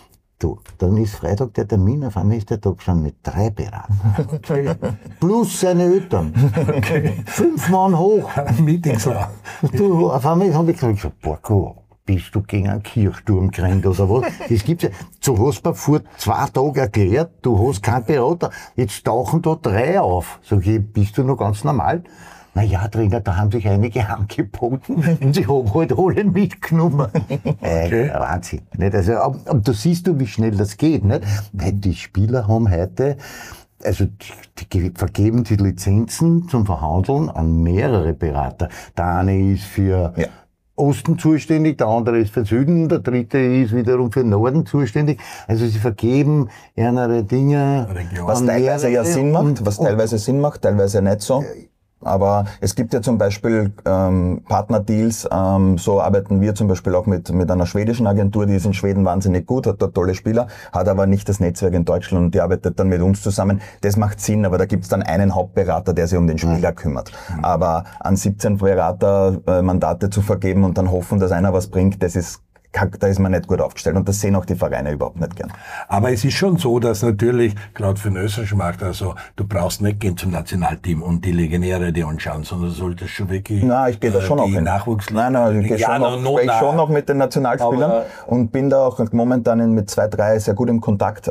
C: Du, dann ist Freitag der Termin, auf einmal ist der Tag schon mit 3 Beratern. Okay. Plus seine Eltern. Okay. 5 Mann hoch.
A: Meetingsler.
C: Du, auf einmal habe ich gesagt, Borko, bist du gegen einen Kirchturm gerannt oder was? Das gibt's ja. Du hast mir vor 2 Tagen erklärt, du hast keinen Berater. Jetzt tauchen da 3 auf. Sag ich, bist du noch ganz normal? naja, Trainer, da haben sich einige angeboten und sie haben halt alle mitgenommen. Okay. Wahnsinn. Nicht? Also, und da siehst du, wie schnell das geht. Nicht? Weil die Spieler haben heute, also die vergeben die Lizenzen zum Verhandeln an mehrere Berater. Der eine ist für Osten zuständig, der andere ist für Süden, der dritte ist wiederum für Norden zuständig. Also sie vergeben andere Dinge.
B: Was teilweise ja Sinn macht, teilweise nicht so. Aber es gibt ja zum Beispiel Partnerdeals, so arbeiten wir zum Beispiel auch mit einer schwedischen Agentur, die ist in Schweden wahnsinnig gut, hat dort tolle Spieler, hat aber nicht das Netzwerk in Deutschland und die arbeitet dann mit uns zusammen. Das macht Sinn, aber da gibt's dann einen Hauptberater, der sich um den Spieler kümmert. Aber an 17 Berater Mandate zu vergeben und dann hoffen, dass einer was bringt, da ist man nicht gut aufgestellt und das sehen auch die Vereine überhaupt nicht gern.
A: Aber es ist schon so, dass natürlich, gerade für den österreichischen Markt, also du brauchst nicht gehen zum Nationalteam und die Legionäre dir anschauen, sondern du solltest schon wirklich
B: ich gehe da schon auch hin. Ich gehe schon noch mit den Nationalspielern und bin da auch momentan mit 2, 3 sehr gut im Kontakt,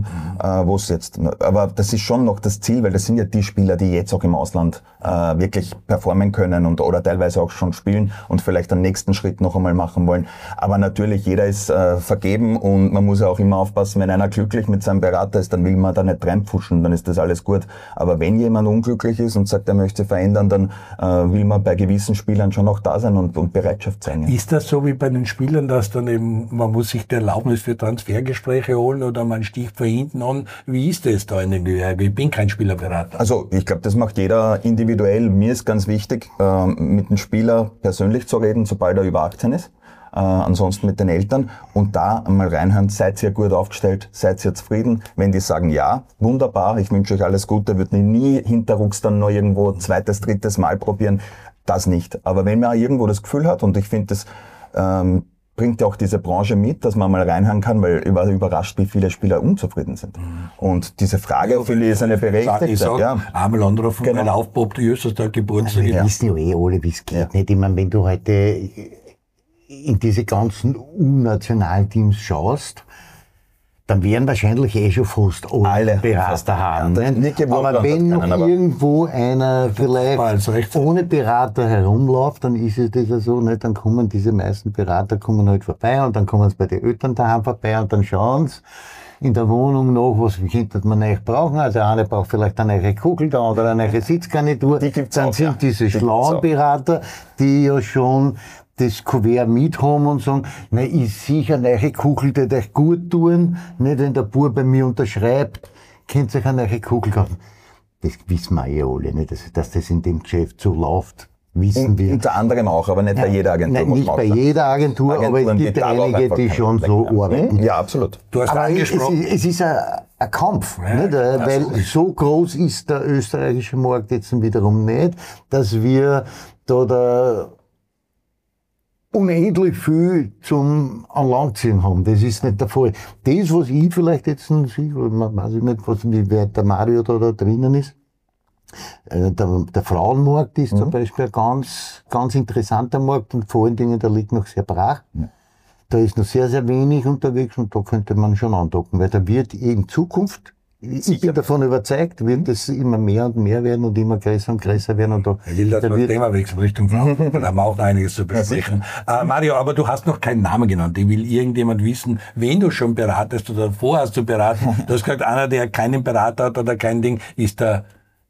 B: wo es jetzt, aber das ist schon noch das Ziel, weil das sind ja die Spieler, die jetzt auch im Ausland wirklich performen können oder teilweise auch schon spielen und vielleicht den nächsten Schritt noch einmal machen wollen. Aber natürlich, jeder ist vergeben und man muss ja auch immer aufpassen, wenn einer glücklich mit seinem Berater ist, dann will man da nicht reinpfuschen, dann ist das alles gut. Aber wenn jemand unglücklich ist und sagt, er möchte verändern, dann will man bei gewissen Spielern schon auch da sein und Bereitschaft zeigen.
A: Ist das so wie bei den Spielern, dass dann eben, man muss sich die Erlaubnis für Transfergespräche holen oder man sticht von hinten an? Wie ist das da in den Gewerbe? Ich bin kein Spielerberater.
B: Also ich glaube, das macht jeder individuell. Mir ist ganz wichtig, mit dem Spieler persönlich zu reden, sobald er über 18 ist. Ansonsten mit den Eltern und da einmal reinhören, seid ihr gut aufgestellt, seid ihr zufrieden. Wenn die sagen, ja, wunderbar, ich wünsche euch alles Gute, wird nie hinterrucks dann noch irgendwo 2., 3. Mal probieren, das nicht. Aber wenn man irgendwo das Gefühl hat, und ich finde, das bringt ja auch diese Branche mit, dass man mal reinhören kann, weil ich war überrascht, wie viele Spieler unzufrieden sind. Und diese Frage, finde ich, ist eine berechtigte.
A: Einmal anrufen, mein Aufpop, die Österreich Geburtstag.
C: Wir wissen ja alle, wie es geht. Nicht? Ich meine, wenn du heute in diese ganzen U-Nationalteams schaust, dann werden wahrscheinlich schon fast alle Berater haben. Aber wenn noch irgendwo einer vielleicht ohne Berater herumläuft, dann ist es das ja so, nicht? Dann kommen diese meisten Berater halt vorbei und dann kommen sie bei den Eltern daheim vorbei und dann schauen sie in der Wohnung noch, was könnte man eigentlich brauchen. Also der eine braucht vielleicht eine neue Kugel, der andere eine neue Sitzgarnitur. Dann sind diese schlauen Berater, die ja schon das Kuvert mit haben und sagen, na, ist sicher eine neue Kugel, die euch gut tun. Nicht, wenn der Bub bei mir unterschreibt, könnt ihr euch eine neue Kugel kaufen. Das wissen wir alle, nicht? Dass das in dem Geschäft so läuft, wissen wir.
B: Unter anderem auch, aber nicht bei jeder Agentur.
C: Nein, nicht bei jeder Agentur, aber es gibt einige, die schon so arbeiten.
B: Ja, absolut.
A: Du hast angesprochen.
C: Es ist ein Kampf, nicht? Weil so groß ist der österreichische Markt jetzt wiederum nicht, dass wir da unendlich viel zum Anlangziehen haben. Das ist nicht der Fall. Das, was ich vielleicht jetzt sehe, weiß ich nicht, wie weit der Mario da drinnen ist. Der Frauenmarkt ist zum Beispiel ein ganz interessanter Markt und vor allen Dingen, der liegt noch sehr brach. Ja. Da ist noch sehr, sehr wenig unterwegs und da könnte man schon andocken, weil da wird in Zukunft, ich bin davon überzeugt, wird es immer mehr und mehr werden und immer größer und größer werden. Und
A: ich will das Thema wechseln Richtung Frauen. Da haben wir auch noch einiges zu besprechen. Mario, aber du hast noch keinen Namen genannt. Ich will irgendjemand wissen, wen du schon beratest oder vorhast zu beraten. Du hast gesagt, einer, der keinen Berater hat oder kein Ding, ist der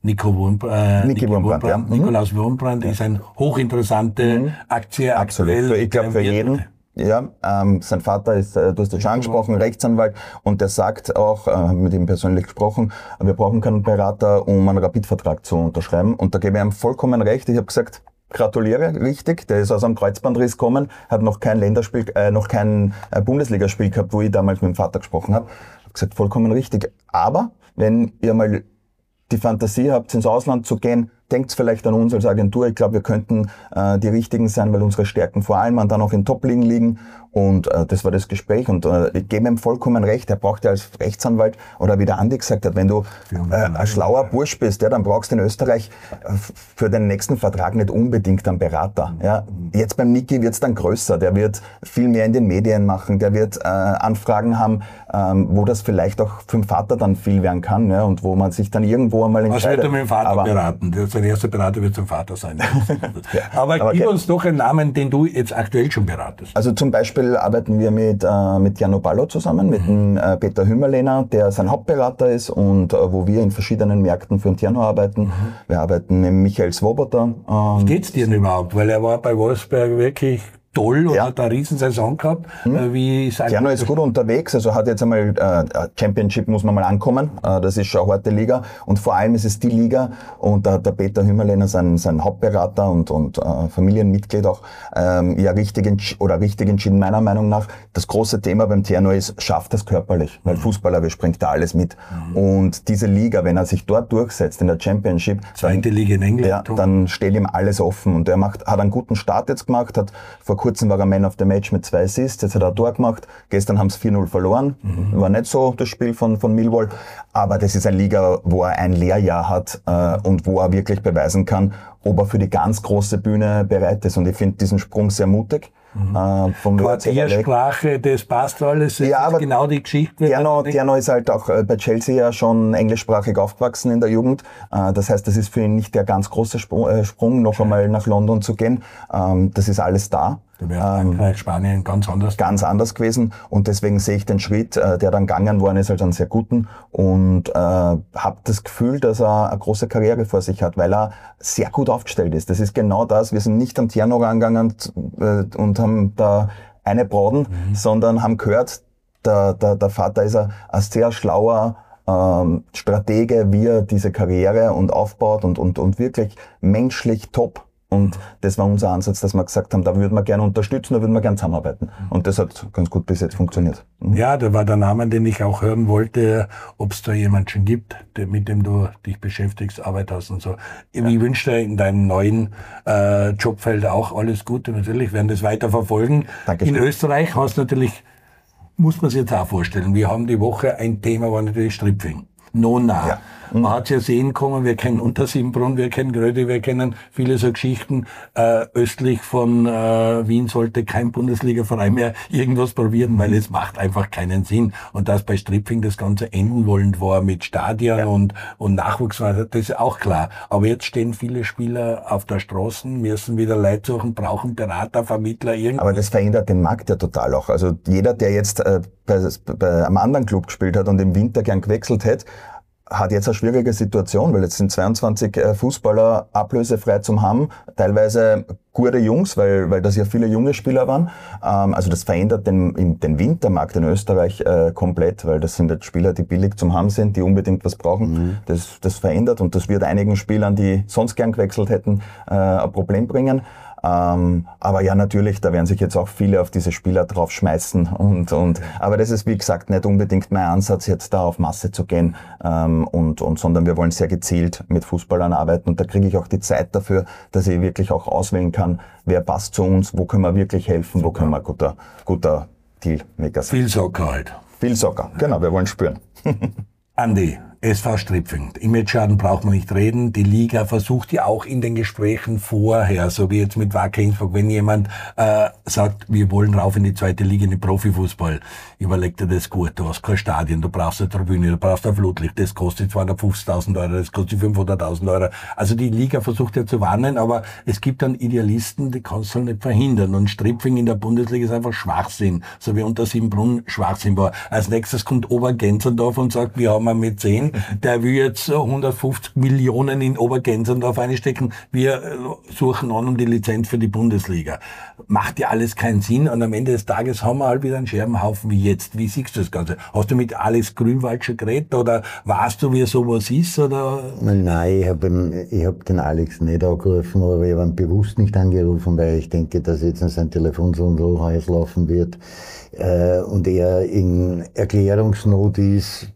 B: Wurmbrand.
A: Nikolaus Wurmbrand ist eine hochinteressante Aktie.
B: Absolut. Ich glaube für jeden. Ja, sein Vater ist, du hast das schon angesprochen, Rechtsanwalt, und der sagt auch, mit ihm persönlich gesprochen, wir brauchen keinen Berater, um einen Rapid-Vertrag zu unterschreiben. Und da gebe ich ihm vollkommen recht. Ich habe gesagt, gratuliere, richtig, der ist aus einem Kreuzbandriss gekommen, hat noch kein Länderspiel, noch kein Bundesligaspiel gehabt, wo ich damals mit dem Vater gesprochen habe. Ich habe gesagt, vollkommen richtig. Aber wenn ihr mal die Fantasie habt, ins Ausland zu gehen, denkt vielleicht an uns als Agentur. Ich glaube, wir könnten die Richtigen sein, weil unsere Stärken vor allem dann auch in Top-Ligen liegen Und das war das Gespräch und ich gebe ihm vollkommen recht, er braucht ja als Rechtsanwalt, oder wie der Andi gesagt hat, wenn du ein schlauer Bursch bist, ja, dann brauchst du in Österreich für den nächsten Vertrag nicht unbedingt einen Berater. Ja. Jetzt beim Niki wird's dann größer, der wird viel mehr in den Medien machen, der wird Anfragen haben, wo das vielleicht auch für den Vater dann viel werden kann, ja, und wo man sich dann irgendwo einmal entscheidet.
A: Was wird er mit dem Vater beraten? Sein erster Berater wird sein Vater sein. Aber gib uns doch einen Namen, den du jetzt aktuell schon beratest.
B: Also zum Beispiel arbeiten wir mit Jano Ballo zusammen, mit dem Peter Hümmerlehner, der sein Hauptberater ist und wo wir in verschiedenen Märkten für den Jano arbeiten. Wir arbeiten mit Michael Swoboda.
A: Wie geht's dir denn überhaupt? Weil er war bei Wolfsberg wirklich toll und hat eine Riesensaison gehabt.
B: Jano ist gut unterwegs, also hat jetzt einmal Championship muss man mal ankommen. Das ist schon eine harte Liga und vor allem ist es die Liga und da hat der Peter Hümmerlehner sein Hauptberater und Familienmitglied auch richtig entschieden meiner Meinung nach. Das große Thema beim Jano ist, schafft es körperlich, weil Fußballer, wir springt da alles mit. Und diese Liga, wenn er sich dort durchsetzt in der Championship,
A: zweite Liga in England,
B: ja, dann steht ihm alles offen und er hat einen guten Start jetzt gemacht, vor kurzem war er Man of the Match mit 2 Assists, jetzt hat er ein Tor gemacht. Gestern haben sie 4-0 verloren. War nicht so das Spiel von Millwall. Aber das ist eine Liga, wo er ein Lehrjahr hat und wo er wirklich beweisen kann, ob er für die ganz große Bühne bereit ist. Und ich finde diesen Sprung sehr mutig.
A: Quartiersprache, das passt alles. Das
B: ja, aber
A: genau die Geschichte.
B: Jano ist halt auch bei Chelsea ja schon englischsprachig aufgewachsen in der Jugend. Das heißt, das ist für ihn nicht der ganz große Sprung, noch einmal nach London zu gehen. Das ist alles da.
A: Da wäre Frankreich, Spanien ganz anders.
B: Ganz anders gewesen. Und deswegen sehe ich den Schritt, der dann gegangen worden ist, als einen sehr guten. Und habe das Gefühl, dass er eine große Karriere vor sich hat, weil er sehr gut aufgestellt ist. Das ist genau das. Wir sind nicht an Tierno rangegangen und haben da eine Brauden, sondern haben gehört, der Vater ist ein sehr schlauer Stratege, wie er diese Karriere und aufbaut und wirklich menschlich top. Und das war unser Ansatz, dass wir gesagt haben, da würden wir gerne unterstützen, da würden wir gerne zusammenarbeiten. Und das hat ganz gut bis jetzt funktioniert.
A: Ja, da war der Name, den ich auch hören wollte, ob es da jemand schon gibt, mit dem du dich beschäftigst, Arbeit hast und so. Ja. Ich wünsche dir in deinem neuen Jobfeld auch alles Gute. Natürlich werden das weiter verfolgen. Dankeschön. In Österreich hast du natürlich, muss man sich jetzt auch vorstellen, wir haben die Woche ein Thema, war natürlich Stripfing. Nona. Ja. Man hat ja sehen kommen, wir kennen Untersiebenbrunn, wir kennen Gröde, wir kennen viele so Geschichten. Östlich von Wien sollte kein Bundesliga-Verein mehr irgendwas probieren, weil es macht einfach keinen Sinn. Und dass bei Stripfing das Ganze enden wollend war mit Stadien und Nachwuchs, das ist auch klar. Aber jetzt stehen viele Spieler auf der Straße, müssen wieder Leute suchen, brauchen Berater, Vermittler, irgendwas.
B: Aber das verändert den Markt ja total auch. Also jeder, der jetzt bei einem anderen Club gespielt hat und im Winter gern gewechselt hätte, hat jetzt eine schwierige Situation, weil jetzt sind 22 Fußballer ablösefrei zum haben, teilweise gute Jungs, weil das ja viele junge Spieler waren. Also das verändert den Wintermarkt in Österreich komplett, weil das sind jetzt Spieler, die billig zum haben sind, die unbedingt was brauchen. Das verändert und das wird einigen Spielern, die sonst gern gewechselt hätten, ein Problem bringen. Aber ja, natürlich, da werden sich jetzt auch viele auf diese Spieler draufschmeißen aber das ist, wie gesagt, nicht unbedingt mein Ansatz, jetzt da auf Masse zu gehen, sondern wir wollen sehr gezielt mit Fußballern arbeiten und da kriege ich auch die Zeit dafür, dass ich wirklich auch auswählen kann, wer passt zu uns, wo können wir wirklich helfen, wo können wir guter Dealmaker sein.
A: Viel Soccer halt.
B: Viel Soccer, genau, wir wollen spüren.
A: Andi, SV Stripfing. Image-Schaden braucht man nicht reden. Die Liga versucht ja auch in den Gesprächen vorher, so wie jetzt mit Wacker Innsbruck, wenn jemand sagt, wir wollen rauf in die zweite Liga, in den Profifußball, überleg dir das gut. Du hast kein Stadion, du brauchst eine Tribüne, du brauchst ein Flutlicht, das kostet 250.000 Euro, das kostet 500.000 Euro. Also die Liga versucht ja zu warnen, aber es gibt dann Idealisten, die kannst du nicht verhindern. Und Stripfing in der Bundesliga ist einfach Schwachsinn, so wie Untersiebenbrunn Schwachsinn war. Als nächstes kommt Obergenzendorf und sagt, wir haben einen Mäzen, der will jetzt 150 Millionen in Obergenzendorf einstecken. Wir suchen an um die Lizenz für die Bundesliga. Macht ja alles keinen Sinn und am Ende des Tages haben wir halt wieder einen Scherbenhaufen wie jetzt. Wie siehst du das Ganze? Hast du mit Alex Grünwald schon geredet oder weißt du, wie sowas ist? Oder?
C: Nein, ich hab den Alex nicht angerufen, aber ich habe ihn bewusst nicht angerufen, weil ich denke, dass jetzt sein Telefon so und so heiß laufen wird und er in Erklärungsnot ist.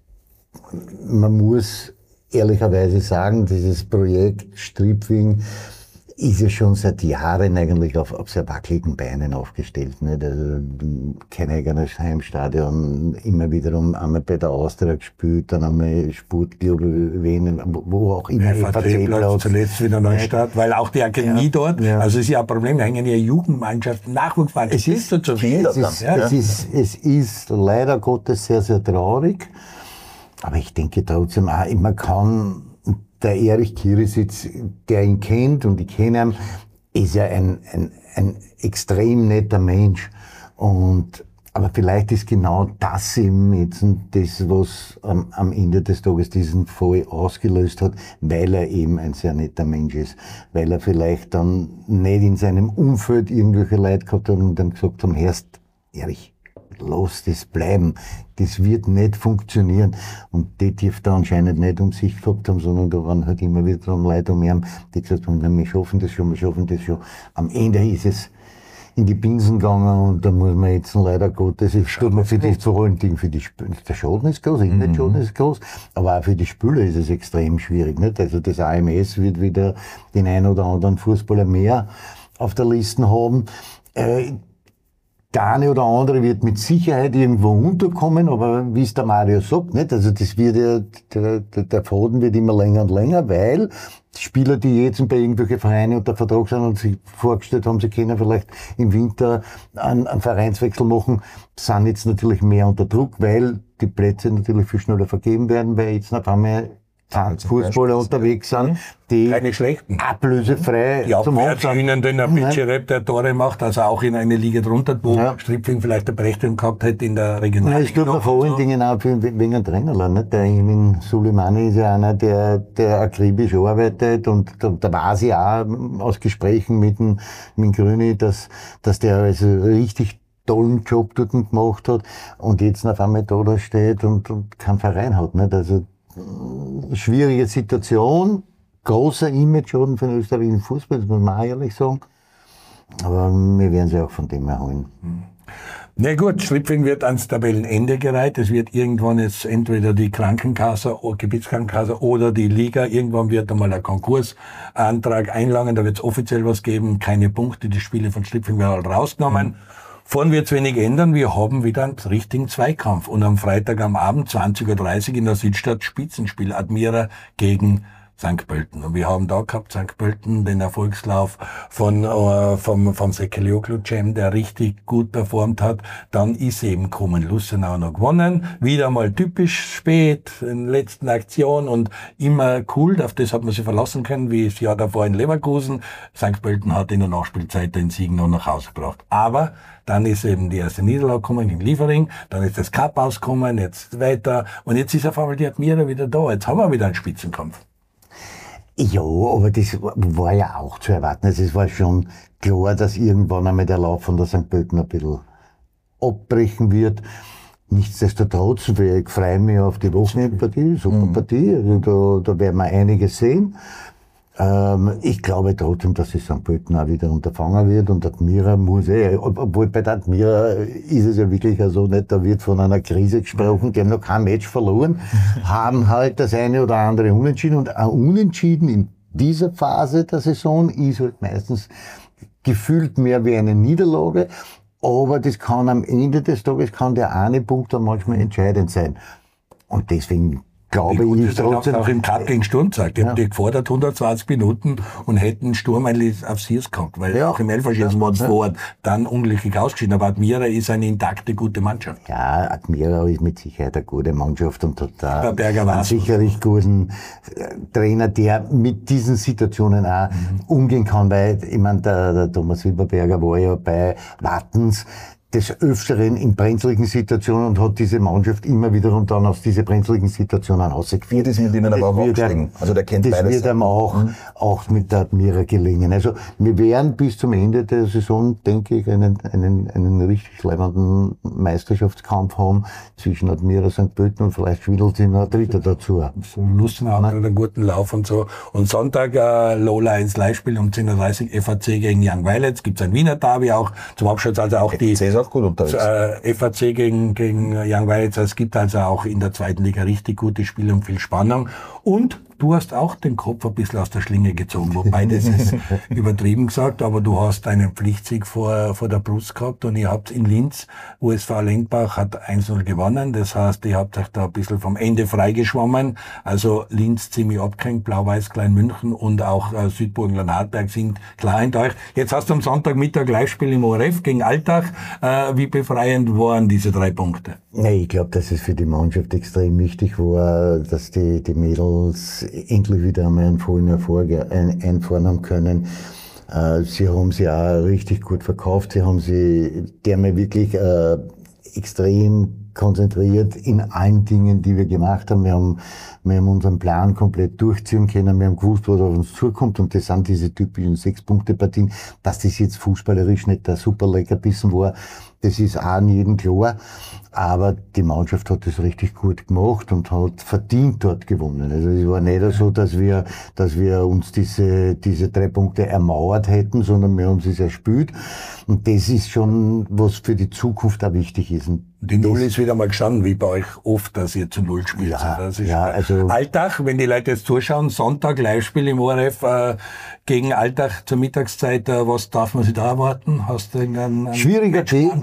C: Man muss ehrlicherweise sagen, dieses Projekt Stripfing ist ja schon seit Jahren eigentlich auf sehr wackeligen Beinen aufgestellt. Nicht? Also, kein eigenes Heimstadion, immer wiederum einmal bei der Austria gespielt, dann einmal Sportclub Wien, wo auch immer.
A: FAC-Platz, zuletzt wieder Neustadt, weil auch die Akademie dort, also es ist ja ein Problem, da hängen ja Jugendmannschaften, Nachwuchsmannschaften.
C: Es ist leider Gottes sehr, sehr traurig, aber ich denke trotzdem auch, man kann, der Erich Kirisitz, der ihn kennt und ich kenne ihn, ist ja ein extrem netter Mensch. Aber vielleicht ist genau das eben jetzt das, was am Ende des Tages diesen Fall ausgelöst hat, weil er eben ein sehr netter Mensch ist. Weil er vielleicht dann nicht in seinem Umfeld irgendwelche Leute gehabt hat und dann gesagt haben, Herrst, Erich, lass das bleiben. Das wird nicht funktionieren. Und die dürfte anscheinend nicht um sich gehabt haben, sondern da waren halt immer wieder Leute um ihn, die gesagt haben, wir schaffen das schon. Am Ende ist es in die Binsen gegangen und da muss man jetzt leider Gottes, es tut mir für die vor allen Dingen für die Spieler, der Schaden ist groß, der Schaden ist groß, aber auch für die Spieler ist es extrem schwierig, nicht? Also das AMS wird wieder den ein oder anderen Fußballer mehr auf der Liste haben. Der eine oder andere wird mit Sicherheit irgendwo unterkommen, aber wie es der Mario sagt, nicht? Also das wird ja, der Faden wird immer länger und länger, weil die Spieler, die jetzt bei irgendwelchen Vereinen unter Vertrag sind und sich vorgestellt haben, sie können vielleicht im Winter einen Vereinswechsel machen, sind jetzt natürlich mehr unter Druck, weil die Plätze natürlich viel schneller vergeben werden, weil jetzt auf einmal Fußballer unterwegs sind, die
A: keine schlechten,
C: ablösefrei zum
A: Ihnen den Pitcherep, der Tore macht, also auch in eine Liga drunter, wo Stripling vielleicht eine Berechtigung gehabt hätte in der Regionalliga.
C: Ich glaube vor allen Dingen auch wegen einem Trainer, nicht? Der Emin Suleimani ist ja einer, der akribisch arbeitet und da weiß ich auch aus Gesprächen mit dem Grüni, dass der also richtig tollen Job dort gemacht hat und jetzt auf einmal da steht und keinen Verein hat, nicht? Also schwierige Situation, großer Image-Schaden für den österreichischen Fußball, das muss man auch ehrlich sagen. Aber wir werden sie auch von dem erholen.
A: Na gut, Stripling wird ans Tabellenende gereiht. Es wird irgendwann jetzt entweder die Krankenkasse, Gebietskrankenkasse oder die Liga. Irgendwann wird einmal ein Konkursantrag einlangen. Da wird es offiziell was geben. Keine Punkte. Die Spiele von Stripling werden halt rausgenommen. Vorn wird's wenig ändern. Wir haben wieder einen richtigen Zweikampf. Und am Freitag am Abend, 20:30 Uhr in der Südstadt, Spitzenspiel Admira gegen St. Pölten. Und wir haben da gehabt, St. Pölten, den Erfolgslauf vom Sekelioglu Cem, der richtig gut performt hat. Dann ist eben gekommen, Lustenau noch gewonnen. Wieder mal typisch spät, in der letzten Aktion und immer cool. Auf das hat man sich verlassen können, wie das Jahr davor in Leverkusen. St. Pölten hat in der Nachspielzeit den Sieg noch nach Hause gebracht. Aber dann ist eben die erste Niederlage gekommen in Liefering, dann ist das Cup ausgekommen, jetzt weiter. Und jetzt ist auf einmal die Admira wieder da. Jetzt haben wir wieder einen Spitzenkampf.
C: Ja, aber das war ja auch zu erwarten. Also es war schon klar, dass irgendwann einmal der Lauf von der St. Pölten ein bisschen abbrechen wird. Nichtsdestotrotz, ich freue mich auf die Wochenendpartie, super Partie. Also da werden wir einiges sehen. Ich glaube trotzdem, dass es St. Pölten auch wieder unterfangen wird und Admira muss obwohl bei der Admira ist es ja wirklich so nicht, da wird von einer Krise gesprochen, die haben noch kein Match verloren, haben halt das eine oder andere Unentschieden und ein Unentschieden in dieser Phase der Saison ist halt meistens gefühlt mehr wie eine Niederlage, aber das kann am Ende des Tages, kann der eine Punkt dann manchmal entscheidend sein. Und deswegen glaube ich trotzdem.
A: Auch im Cup gegen Sturm gesagt. Die haben die gefordert 120 Minuten und hätten Sturm eigentlich aufs Hirs gehabt, weil auch im Elferschießen waren sie vor Ort dann unglücklich ausgeschieden. Aber Admira ist eine intakte, gute Mannschaft.
C: Ja, Admira ist mit Sicherheit eine gute Mannschaft und hat einen sicherlich guten Trainer, der mit diesen Situationen auch umgehen kann, weil, ich meine, der Thomas Silberberger war ja bei Wattens des Öfteren in brenzligen Situationen und hat diese Mannschaft immer wieder und dann aus diese brenzligen Situationen rausgeführt.
B: Das wird ihnen aber auch aufsteigen. Also der kennt beides.
C: Das wird ihm auch mit der Admira gelingen. Also wir werden bis zum Ende der Saison, denke ich, einen richtig leibenden Meisterschaftskampf haben zwischen Admira, St. Pölten und vielleicht schwindelt sich noch ein Dritter dazu.
A: So Lustenau hat einen guten Lauf und so. Und Sonntag Lola ins Leihspiel um 10:30 Uhr FAC gegen Young Violets. Gibt's ein Wiener Derby auch zum Abschluss, also auch die
B: auch gut unterwegs.
A: FAC gegen Young Violets. Es gibt also auch in der zweiten Liga richtig gute Spiele und viel Spannung. Und du hast auch den Kopf ein bisschen aus der Schlinge gezogen, wobei das ist übertrieben gesagt, aber du hast einen Pflichtsieg vor der Brust gehabt und ihr habt in Linz, USV Lengbach hat 1-0 gewonnen, das heißt, ihr habt euch da ein bisschen vom Ende freigeschwommen, also Linz ziemlich abgehängt, Blau-Weiß Klein München und auch Südburgenland Hartberg sind klar hinter euch. Jetzt hast du am Sonntagmittag Live-Spiel im ORF gegen Altach. Wie befreiend waren diese 3 Punkte?
C: Ja, ich glaube, dass es für die Mannschaft extrem wichtig war, dass die Mädels endlich wieder einmal einen vollen Erfolg einfahren haben können. Sie haben sie auch richtig gut verkauft. Sie haben sie dermal wirklich extrem konzentriert in allen Dingen, die wir gemacht haben. Wir haben unseren Plan komplett durchziehen können. Wir haben gewusst, was auf uns zukommt. Und das sind diese typischen 6-Punkte-Partien. Dass das jetzt fußballerisch nicht der super Leckerbissen war, das ist auch an jedem klar. Aber die Mannschaft hat das richtig gut gemacht und hat verdient dort gewonnen. Also es war nicht so, dass wir uns diese 3 Punkte ermauert hätten, sondern wir haben sie sehr erspielt. Und das ist schon, was für die Zukunft auch wichtig ist. Und
A: die Null ist wieder mal gestanden, wie bei euch oft, dass ihr zu Null spielt.
C: Also
A: Altach, wenn die Leute jetzt zuschauen, Sonntag Live-Spiel im ORF gegen Altach zur Mittagszeit, was darf man sich da erwarten? Hast du einen
C: schwieriger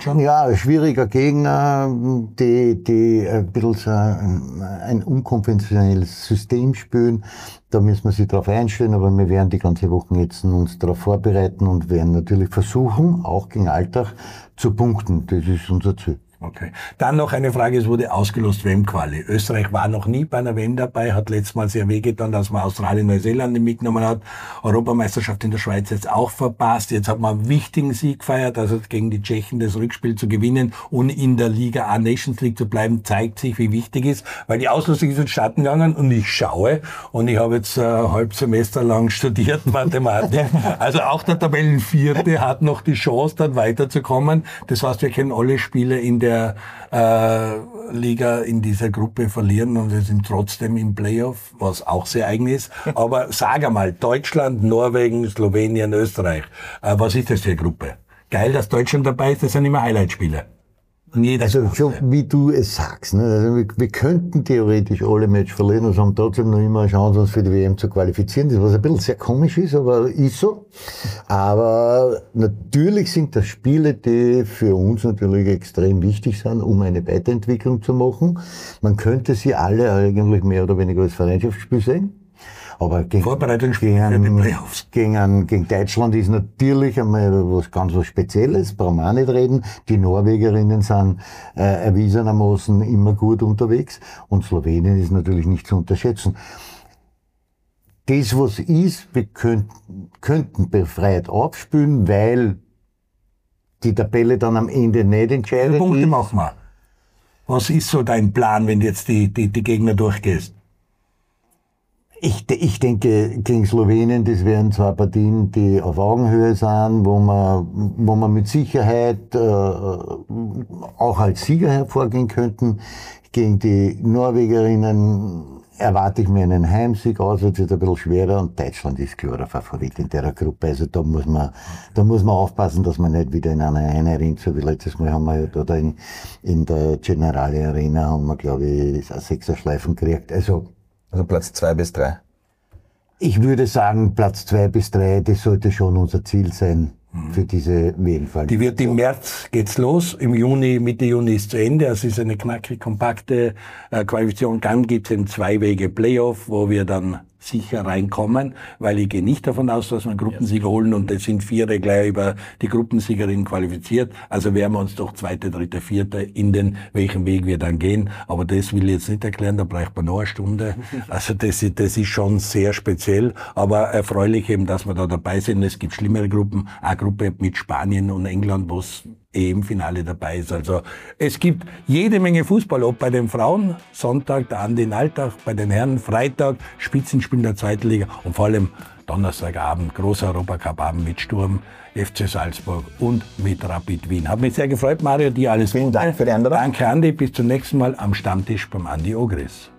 C: Gegner, die ein bisschen so ein unkonventionelles System spielen. Da müssen wir sich darauf einstellen, aber wir werden die ganze Woche jetzt uns darauf vorbereiten und werden natürlich versuchen, auch gegen Altach zu punkten. Das ist unser Ziel.
A: Okay. Dann noch eine Frage, es wurde ausgelost WM-Quali. Österreich war noch nie bei einer WM dabei, hat letztes Mal sehr wehgetan, dass man Australien, Neuseeland mitgenommen hat. Europameisterschaft in der Schweiz jetzt auch verpasst. Jetzt hat man einen wichtigen Sieg gefeiert, also gegen die Tschechen das Rückspiel zu gewinnen und in der Liga A Nations League zu bleiben, zeigt sich, wie wichtig ist, weil die Auslosung ist vonstatten gegangen und ich schaue und ich habe jetzt ein halbes Semester lang studiert Mathematik. Also auch der Tabellenvierte hat noch die Chance, dann weiterzukommen. Das heißt, wir können alle Spiele in der Liga in dieser Gruppe verlieren und wir sind trotzdem im Playoff, was auch sehr eigen ist. Aber sag einmal, Deutschland, Norwegen, Slowenien, Österreich, was ist das für eine Gruppe? Geil, dass Deutschland dabei ist, das sind immer Highlight-Spiele.
C: Also schon wie du es sagst, ne? Also wir könnten theoretisch alle Match verlieren und haben trotzdem noch immer eine Chance, uns für die WM zu qualifizieren. Das was ein bisschen sehr komisch ist, aber ist so. Aber natürlich sind das Spiele, die für uns natürlich extrem wichtig sind, um eine Weiterentwicklung zu machen. Man könnte sie alle eigentlich mehr oder weniger als Vereinschaftsspiel sehen. Aber gegen Deutschland ist natürlich einmal was ganz was Spezielles, brauchen wir auch nicht reden. Die Norwegerinnen sind erwiesenermaßen immer gut unterwegs und Slowenien ist natürlich nicht zu unterschätzen. Das, was ist, wir könnten befreit aufspielen, weil die Tabelle dann am Ende nicht entscheidet.
A: Punkte machen wir. Was ist so dein Plan, wenn du jetzt die Gegner durchgehst?
C: Ich denke, gegen Slowenien, das wären 2 Partien, die auf Augenhöhe sind, wo man mit Sicherheit auch als Sieger hervorgehen könnten. Gegen die Norwegerinnen erwarte ich mir einen Heimsieg, auswärts ist ein bisschen schwerer und Deutschland ist klarer Favorit in der Gruppe. Also da muss man aufpassen, dass man nicht wieder in einer reinrinnt, so wie letztes Mal haben wir da in der Generale Arena haben wir, glaube ich, 6er Schleifen gekriegt. Also
B: Platz 2 bis 3.
C: Ich würde sagen, Platz 2 bis 3, das sollte schon unser Ziel sein für diese WM-Qualifikation.
A: Die wird im März geht's los, im Juni, Mitte Juni ist zu Ende. Es ist eine knackig kompakte Qualifikation. Dann gibt's ein 2-Wege-Playoff, wo wir dann sicher reinkommen, weil ich gehe nicht davon aus, dass wir einen Gruppensieger holen und es sind 4 gleich über die Gruppensiegerin qualifiziert. Also werden wir uns doch 2., 3., 4. welchen Weg wir dann gehen. Aber das will ich jetzt nicht erklären, da braucht man noch eine Stunde. Also das ist schon sehr speziell, aber erfreulich eben, dass wir da dabei sind. Es gibt schlimmere Gruppen, eine Gruppe mit Spanien und England, wo es im Finale dabei ist. Also es gibt jede Menge Fußball, ob bei den Frauen, Sonntag der Andi in Altach, bei den Herren Freitag, Spitzenspiel der 2. Liga und vor allem Donnerstagabend, großer Europacup-Abend mit Sturm, FC Salzburg und mit Rapid Wien. Hat mich sehr gefreut, Mario, dir alles Gute.
B: Vielen Dank für die Einladung.
A: Danke, Andi, bis zum nächsten Mal am Stammtisch beim Andi Ogris.